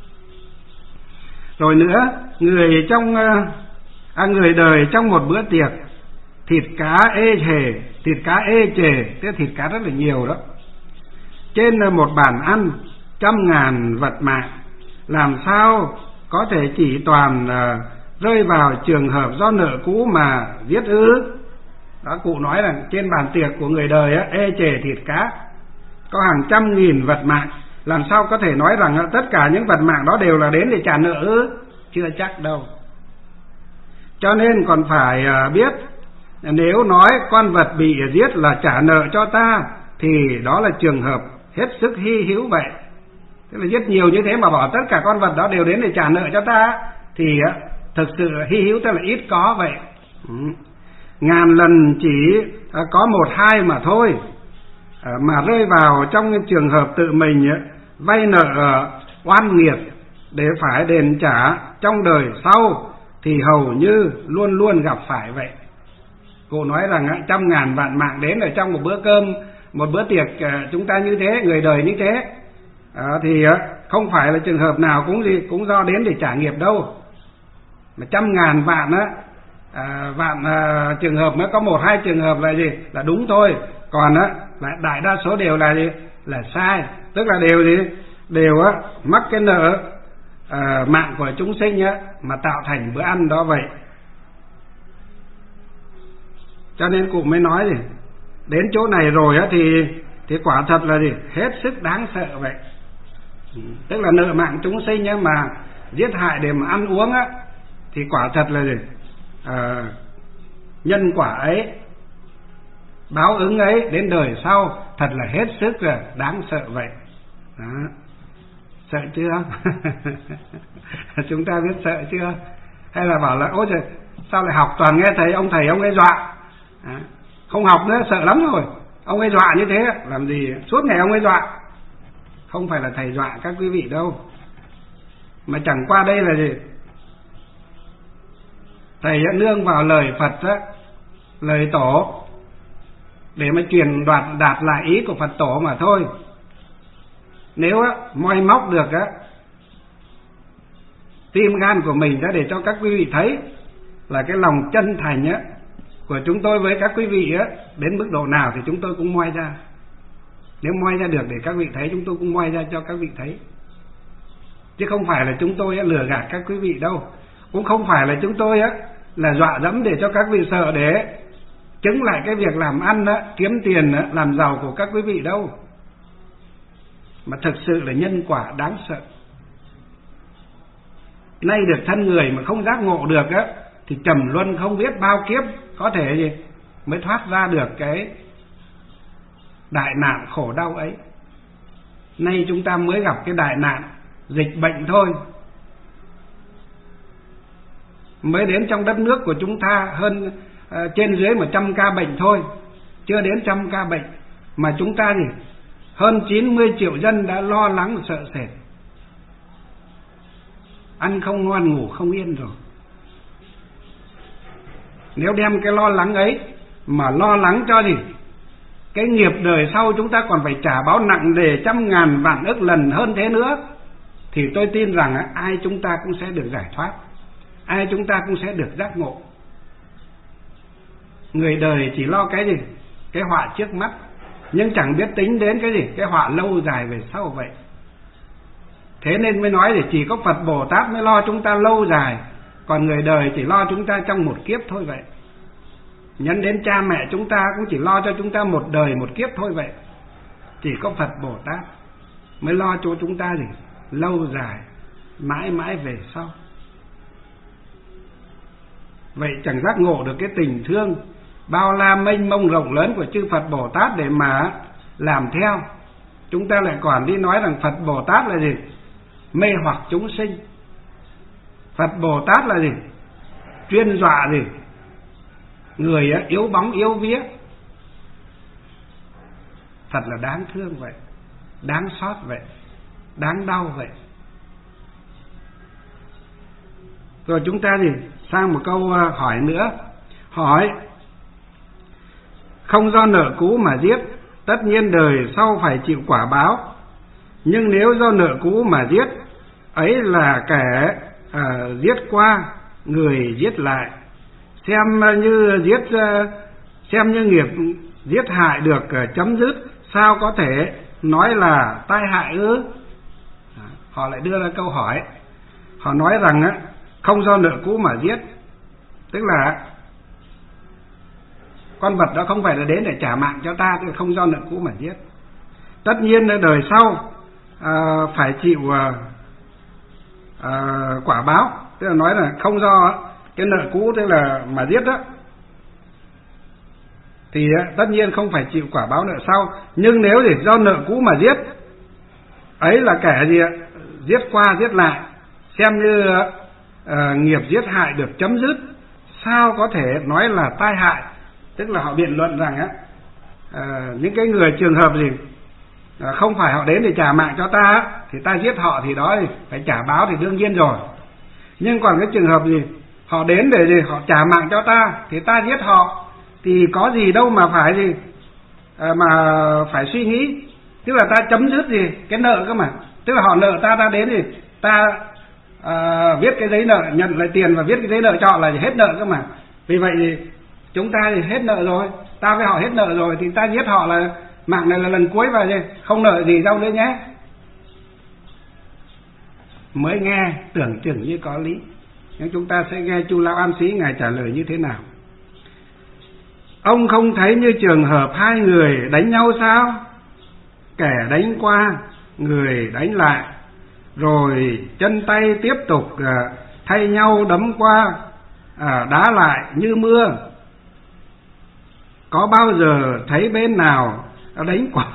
Rồi nữa, người trong à, người đời trong một bữa tiệc, thịt cá ê chề, thịt cá ê chề, tức thịt cá rất là nhiều đó. Trên một bàn ăn trăm ngàn vật mạng, làm sao có thể chỉ toàn à, rơi vào trường hợp do nợ cũ mà giết ư? Đó, cụ nói là trên bàn tiệc của người đời á, ê chề thịt cá có hàng trăm nghìn vật mạng, làm sao có thể nói rằng tất cả những vật mạng đó đều là đến để trả nợ ư? Chưa chắc đâu. Cho nên còn phải biết, nếu nói con vật bị giết là trả nợ cho ta, thì đó là trường hợp hết sức hy hữu vậy. Tức là giết nhiều như thế mà bảo tất cả con vật đó đều đến để trả nợ cho ta, thì thực sự hy hữu, tức là ít có vậy. Ừ. Ngàn lần chỉ có một hai mà thôi, mà rơi vào trong trường hợp tự mình vay nợ oan nghiệt để phải đền trả trong đời sau, thì hầu như luôn luôn gặp phải vậy. Cô nói rằng trăm ngàn vạn mạng đến ở trong một bữa cơm, một bữa tiệc chúng ta như thế, người đời như thế, à, thì không phải là trường hợp nào cũng gì cũng do đến để trả nghiệp đâu. Mà trăm ngàn vạn á, à, vạn à, trường hợp mới có một hai trường hợp là gì là đúng thôi, còn á lại đại đa số đều là gì là sai, tức là đều gì đều á mắc cái nợ à, mạng của chúng sinh á mà tạo thành bữa ăn đó vậy. Cho nên cụ mới nói gì đến chỗ này rồi á thì thì quả thật là gì hết sức đáng sợ vậy. Tức là nợ mạng chúng sinh á mà giết hại để mà ăn uống á, thì quả thật là gì à, nhân quả ấy, báo ứng ấy đến đời sau thật là hết sức là đáng sợ vậy. Đó. Sợ chưa? Chúng ta biết sợ chưa? Hay là bảo là ôi trời, sao lại học toàn nghe thầy, ông thầy ông ấy dọa. À, không học nữa sợ lắm rồi, ông ấy dọa như thế làm gì, suốt ngày ông ấy dọa. Không phải là thầy dọa các quý vị đâu, mà chẳng qua đây là gì thầy đã nương vào lời Phật đó, lời tổ, để mà truyền đoạt đạt lại ý của Phật tổ mà thôi. Nếu á moi móc được á tim gan của mình ra để cho các quý vị thấy là cái lòng chân thành á của chúng tôi với các quý vị á đến mức độ nào thì chúng tôi cũng moi ra. Nếu moi ra được để các vị thấy, chúng tôi cũng moi ra cho các vị thấy. Chứ không phải là chúng tôi lừa gạt các quý vị đâu. Cũng không phải là chúng tôi là dọa dẫm để cho các vị sợ để chứng lại cái việc làm ăn, kiếm tiền, làm giàu của các quý vị đâu. Mà thực sự là nhân quả đáng sợ. Nay được thân người mà không giác ngộ được á, thì trầm luân không biết bao kiếp có thể gì mới thoát ra được cái đại nạn khổ đau ấy. Nay chúng ta mới gặp cái đại nạn dịch bệnh thôi. Mới đến trong đất nước của chúng ta hơn uh, trên dưới một trăm ca bệnh thôi, chưa đến trăm ca bệnh mà chúng ta gì hơn chín mươi triệu dân đã lo lắng sợ sệt, ăn không ngon ngủ không yên rồi. Nếu đem cái lo lắng ấy mà lo lắng cho gì cái nghiệp đời sau chúng ta còn phải trả báo nặng nề trăm ngàn vạn ức lần hơn thế nữa, thì tôi tin rằng ai chúng ta cũng sẽ được giải thoát, ai chúng ta cũng sẽ được giác ngộ. Người đời chỉ lo cái gì? Cái họa trước mắt, nhưng chẳng biết tính đến cái gì? Cái họa lâu dài về sau vậy. Thế nên mới nói thì chỉ có Phật Bồ Tát mới lo chúng ta lâu dài, còn người đời chỉ lo chúng ta trong một kiếp thôi vậy. Nhân đến cha mẹ chúng ta cũng chỉ lo cho chúng ta một đời một kiếp thôi vậy. Chỉ có Phật Bồ Tát mới lo cho chúng ta gì lâu dài, mãi mãi về sau. Vậy chẳng giác ngộ được cái tình thương bao la mênh mông rộng lớn của chư Phật Bồ Tát để mà làm theo. Chúng ta lại còn đi nói rằng Phật Bồ Tát là gì? Mê hoặc chúng sinh. Phật Bồ Tát là gì? Chuyên dọa gì? Người yếu bóng yếu vía. Thật là đáng thương vậy, đáng xót vậy, đáng đau vậy. Rồi chúng ta gì sang một câu hỏi nữa. Hỏi: không do nợ cũ mà giết, tất nhiên đời sau phải chịu quả báo. Nhưng nếu do nợ cũ mà giết, ấy là kẻ à, giết qua, người giết lại. Xem như giết xem như nghiệp giết hại được chấm dứt, sao có thể nói là tai hại ư? Họ lại đưa ra câu hỏi. Họ nói rằng á, không do nợ cũ mà giết, tức là con vật đó không phải là đến để trả mạng cho ta, tức là không do nợ cũ mà giết. Tất nhiên là đời sau à, phải chịu à, à, quả báo, tức là nói là không do cái nợ cũ tức là mà giết đó, thì tất nhiên không phải chịu quả báo nợ sau. Nhưng nếu thì do nợ cũ mà giết, ấy là kẻ gì giết qua giết lại, xem như uh, nghiệp giết hại được chấm dứt, sao có thể nói là tai hại? Tức là họ biện luận rằng á, uh, những cái người trường hợp gì uh, không phải họ đến để trả mạng cho ta thì ta giết họ thì đó thì phải trả báo thì đương nhiên rồi. Nhưng còn cái trường hợp gì họ đến để gì họ trả mạng cho ta thì ta giết họ, thì có gì đâu mà phải gì à, mà phải suy nghĩ. Tức là ta chấm dứt gì cái nợ cơ mà. Tức là họ nợ ta, ta đến thì ta à, viết cái giấy nợ, nhận lại tiền và viết cái giấy nợ cho họ là hết nợ cơ mà. Vì vậy thì chúng ta thì hết nợ rồi, ta với họ hết nợ rồi, thì ta giết họ là mạng này là lần cuối và gì không nợ gì đâu nữa nhé. Mới nghe tưởng chừng như có lý, nhưng chúng ta sẽ nghe Chu Lão An Sĩ ngài trả lời như thế nào. Ông không thấy như trường hợp hai người đánh nhau sao? Kẻ đánh qua, người đánh lại, rồi chân tay tiếp tục thay nhau đấm qua, đá lại như mưa. Có bao giờ thấy bên nào đánh qua?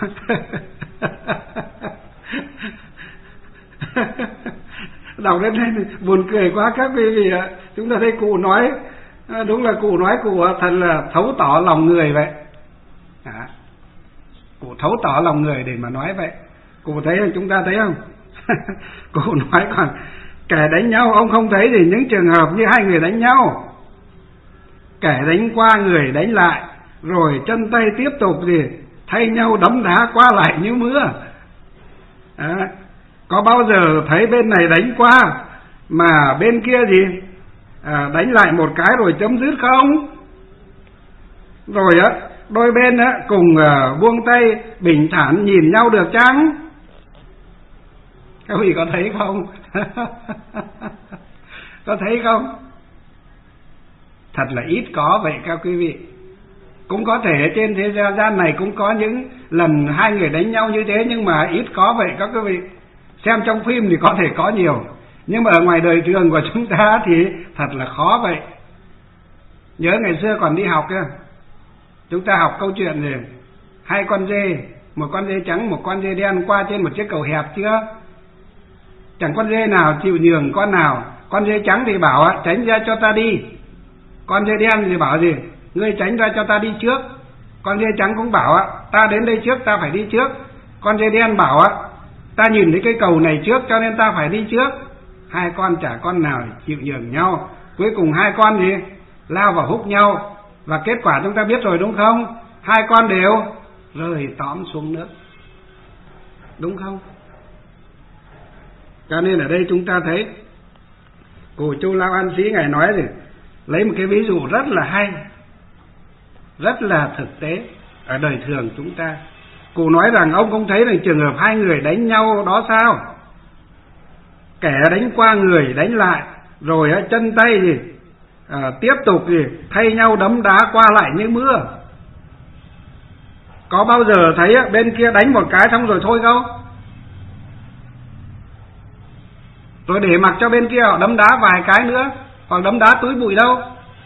Đọc đến đây buồn cười quá các quý vị ạ. Chúng ta thấy cụ nói, đúng là cụ nói cụ thật là thấu tỏ lòng người vậy. À, cụ thấu tỏ lòng người để mà nói vậy. Cụ thấy không? Chúng ta thấy không? Cụ nói còn kẻ đánh nhau ông không thấy thì những trường hợp như hai người đánh nhau, kẻ đánh qua người đánh lại, rồi chân tay tiếp tục gì thay nhau đấm đá qua lại như mưa. À, có bao giờ thấy bên này đánh qua mà bên kia gì à, đánh lại một cái rồi chấm dứt không? Rồi á đôi bên á, cùng uh, buông tay bình thản nhìn nhau được chăng? Các vị có thấy không? Có thấy không? Thật là ít có vậy các quý vị. Cũng có thể trên thế gian này cũng có những lần hai người đánh nhau như thế, nhưng mà ít có vậy các quý vị. Xem trong phim thì có thể có nhiều, nhưng mà ở ngoài đời thường của chúng ta thì thật là khó vậy. Nhớ ngày xưa còn đi học kia, chúng ta học câu chuyện gì? Hai con dê, một con dê trắng, một con dê đen qua trên một chiếc cầu hẹp chưa? Chẳng con dê nào chịu nhường con nào. Con dê trắng thì bảo tránh ra cho ta đi. Con dê đen thì bảo gì? Ngươi tránh ra cho ta đi trước. Con dê trắng cũng bảo ta đến đây trước, ta phải đi trước. Con dê đen bảo ta nhìn thấy cái cầu này trước cho nên ta phải đi trước. Hai con chả con nào chịu nhường nhau. Cuối cùng hai con gì? Lao vào húc nhau. Và kết quả chúng ta biết rồi đúng không? Hai con đều rơi tõm xuống nước. Đúng không? Cho nên ở đây chúng ta thấy cụ Chu Lao An Sĩ ngài nói gì? Lấy một cái ví dụ rất là hay, rất là thực tế ở đời thường chúng ta. Cụ nói rằng ông không thấy là trường hợp hai người đánh nhau đó sao? Kẻ đánh qua người đánh lại, rồi chân tay gì à, tiếp tục gì thay nhau đấm đá qua lại như mưa. Có bao giờ thấy bên kia đánh một cái xong rồi thôi không? Rồi để mặc cho bên kia họ đấm đá vài cái nữa, hoặc đấm đá túi bụi đâu.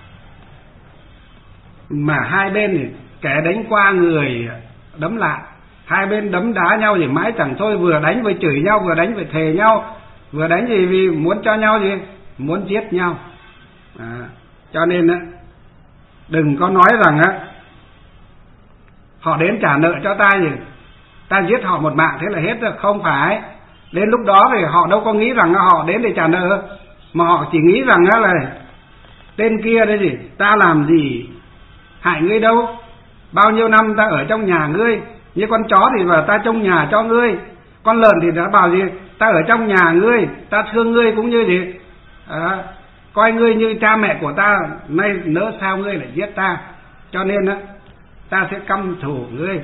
Mà hai bên thì kẻ đánh qua người đấm lại, hai bên đấm đá nhau thì mãi chẳng thôi. Vừa đánh vừa chửi nhau, vừa đánh vừa thề nhau, vừa đánh gì vì muốn cho nhau gì? Muốn giết nhau. À, cho nên á, đừng có nói rằng á họ đến trả nợ cho ta gì, ta giết họ một mạng thế là hết rồi. Không phải. Đến lúc đó thì họ đâu có nghĩ rằng họ đến để trả nợ, mà họ chỉ nghĩ rằng là tên kia đấy gì, ta làm gì hại ngươi đâu. Bao nhiêu năm ta ở trong nhà ngươi, như con chó thì vào ta trong nhà cho ngươi, con lợn thì đã bảo gì, ta ở trong nhà ngươi, ta thương ngươi cũng như gì à, coi ngươi như cha mẹ của ta, nay nỡ sao ngươi lại giết ta, cho nên á ta sẽ căm thù ngươi.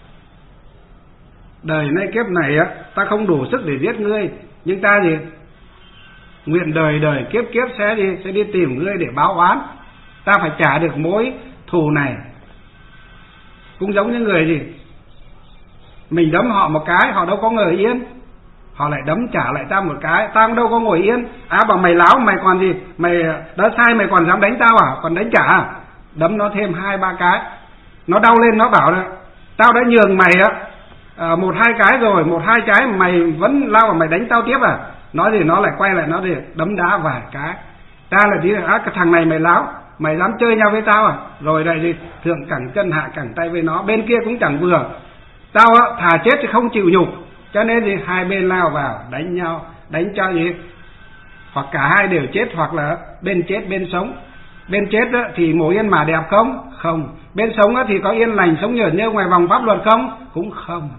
Đời nay kiếp này á ta không đủ sức để giết ngươi, nhưng ta gì nguyện đời đời kiếp kiếp sẽ đi sẽ đi tìm ngươi để báo oán. Ta phải trả được mối thù này. Cũng giống như người gì, mình đấm họ một cái họ đâu có ngồi yên, họ lại đấm trả lại ta một cái, ta cũng đâu có ngồi yên. À bảo mày láo, mày còn gì, mày đã sai mày còn dám đánh tao à, còn đánh trả à? Đấm nó thêm hai ba cái, nó đau lên nó bảo là tao đã nhường mày á à, một hai cái rồi, một hai cái mày vẫn lao vào mày đánh tao tiếp à? Nói gì nó lại quay lại nó thì đấm đá vài cái. Ta là gì, à cái thằng này mày láo, mày dám chơi nhau với tao à? Rồi lại gì thượng cẳng chân hạ cẳng tay với nó, bên kia cũng chẳng vừa. Tao á thà chết thì không chịu nhục, cho nên thì hai bên lao vào đánh nhau, đánh cho gì hoặc cả hai đều chết, hoặc là bên chết bên sống. Bên chết á, thì mồ yên mà đẹp không? Không. Bên sống á, thì có yên lành sống nhởn nhơ ngoài vòng pháp luật không? Cũng không.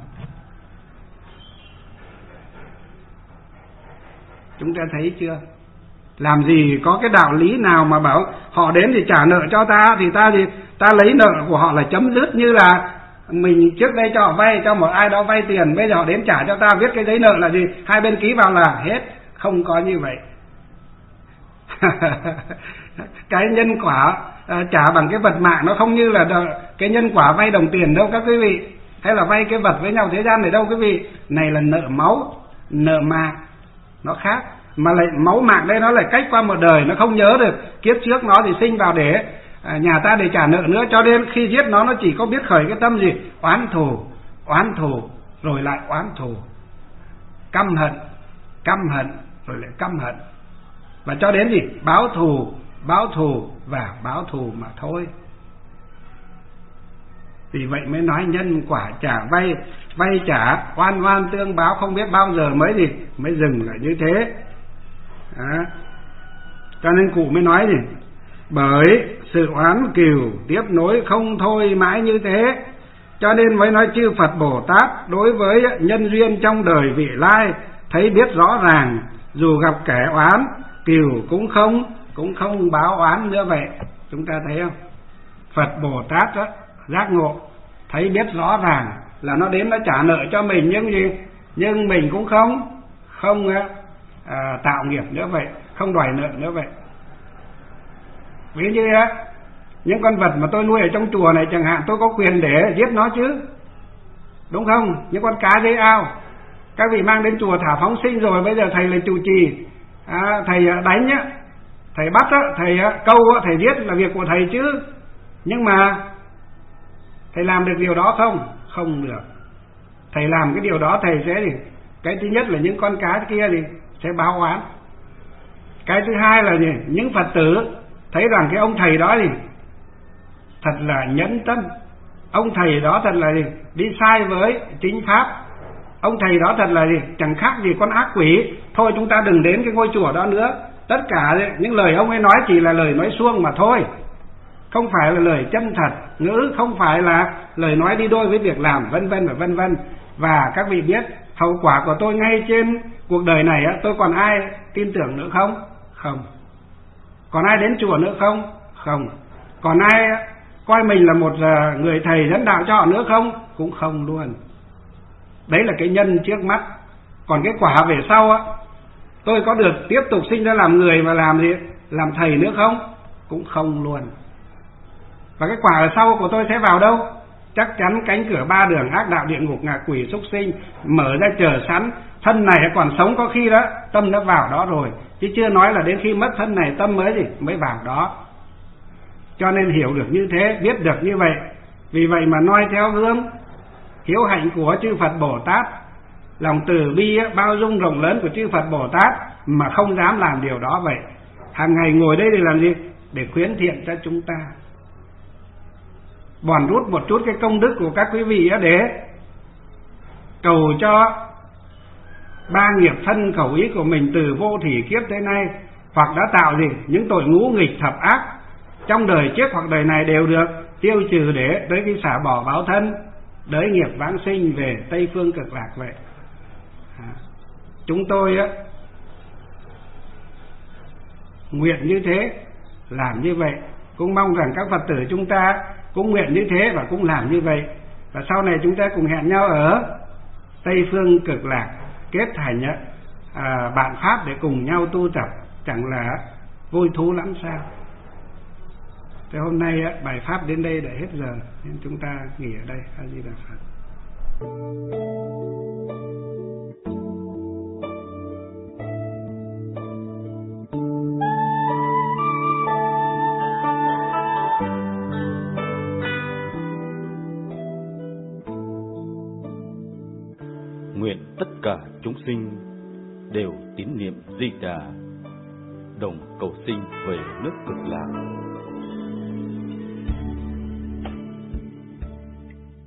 Chúng ta thấy chưa? Làm gì có cái đạo lý nào mà bảo họ đến thì trả nợ cho ta thì ta gì ta lấy nợ của họ là chấm dứt, như là mình trước đây cho họ vay, cho một ai đó vay tiền, bây giờ họ đến trả cho ta, viết cái giấy nợ là gì, hai bên ký vào là hết. Không có như vậy. Cái nhân quả à, trả bằng cái vật mạng nó không như là cái nhân quả vay đồng tiền đâu các quý vị, hay là vay cái vật với nhau thế gian này đâu quý vị. Này là nợ máu, nợ mạng, nó khác. Mà lại máu mạng đây nó lại cách qua một đời, nó không nhớ được kiếp trước nó thì sinh vào để à, nhà ta để trả nợ nữa, cho nên khi giết nó nó chỉ có biết khởi cái tâm gì, oán thù, oán thù rồi lại oán thù, căm hận, căm hận rồi lại căm hận, và cho đến gì báo thù, báo thù và báo thù mà thôi. Vì vậy mới nói nhân quả trả vay, vay trả oan oan tương báo, không biết bao giờ mới gì mới dừng lại như thế. Đó. Cho nên cụ mới nói gì, bởi sự oán cừu tiếp nối không thôi mãi như thế, cho nên mới nói chư Phật Bồ Tát đối với nhân duyên trong đời vị lai thấy biết rõ ràng, dù gặp kẻ oán cừu cũng không cũng không báo oán nữa vậy. Chúng ta thấy không? Phật Bồ Tát đó giác ngộ, thấy biết rõ ràng là nó đến nó trả nợ cho mình, nhưng gì nhưng mình cũng không không à, tạo nghiệp nữa vậy, không đòi nợ nữa vậy. Ví như á, những con vật mà tôi nuôi ở trong chùa này chẳng hạn, tôi có quyền để giết nó chứ, đúng không? Những con cá dưới ao, các vị mang đến chùa thả phóng sinh rồi, bây giờ thầy là chủ trì, à, thầy đánh nhá, thầy bắt á, thầy câu á, thầy giết là việc của thầy chứ, nhưng mà thầy làm được điều đó không? Không được. Thầy làm cái điều đó, thầy sẽ gì? Cái thứ nhất là những con cá kia thì sẽ báo oán. Cái thứ hai là gì? Những Phật tử thấy rằng cái ông thầy đó thì thật là nhẫn tâm, ông thầy đó thật là gì? Đi sai với chính pháp, ông thầy đó thật là gì? Chẳng khác gì con ác quỷ, thôi chúng ta đừng đến cái ngôi chùa đó nữa. Tất cả những lời ông ấy nói chỉ là lời nói suông mà thôi, không phải là lời chân thật, ngữ không phải là lời nói đi đôi với việc làm, vân vân và vân vân. Và các vị biết hậu quả của tôi ngay trên cuộc đời này á, tôi còn ai tin tưởng nữa không? Không. Còn ai đến chùa nữa không? Không. Còn ai coi mình là một người thầy dẫn đạo cho họ nữa không? Cũng không luôn. Đấy là cái nhân trước mắt. Còn cái quả về sau á, tôi có được tiếp tục sinh ra làm người và làm gì? Làm thầy nữa không? Cũng không luôn. Và cái quả ở sau của tôi sẽ vào đâu? Chắc chắn cánh cửa ba đường ác đạo, địa ngục, ngạ quỷ, súc sinh mở ra chờ sẵn. Thân này còn sống có khi đó tâm đã vào đó rồi, chứ chưa nói là đến khi mất thân này tâm mới gì mới vào đó. Cho nên hiểu được như thế, biết được như vậy, vì vậy mà noi theo hướng hiếu hạnh của chư Phật Bồ Tát, lòng từ bi bao dung rộng lớn của chư Phật Bồ Tát, mà không dám làm điều đó vậy. Hàng ngày ngồi đây để làm gì? Để khuyến thiện cho chúng ta, bòn rút một chút cái công đức của các quý vị để cầu cho ba nghiệp thân khẩu ý của mình từ vô thỉ kiếp tới nay, hoặc đã tạo gì những tội ngũ nghịch thập ác trong đời trước hoặc đời này, đều được tiêu trừ để tới cái xả bỏ báo thân, đới nghiệp vãng sinh về Tây Phương Cực Lạc vậy. À, chúng tôi á, nguyện như thế, làm như vậy, cũng mong rằng các Phật tử chúng ta cũng nguyện như thế và cũng làm như vậy. Và sau này chúng ta cùng hẹn nhau ở Tây Phương Cực Lạc, kết thành à, bạn pháp để cùng nhau tu tập, chẳng là vui thú lắm sao. Thế hôm nay á, bài pháp đến đây đã hết giờ, nên chúng ta nghỉ ở đây. A Di Đà Phật. Nguyện tất cả chúng sinh đều tín niệm Di Đà, đồng cầu sinh về nước Cực Lạc.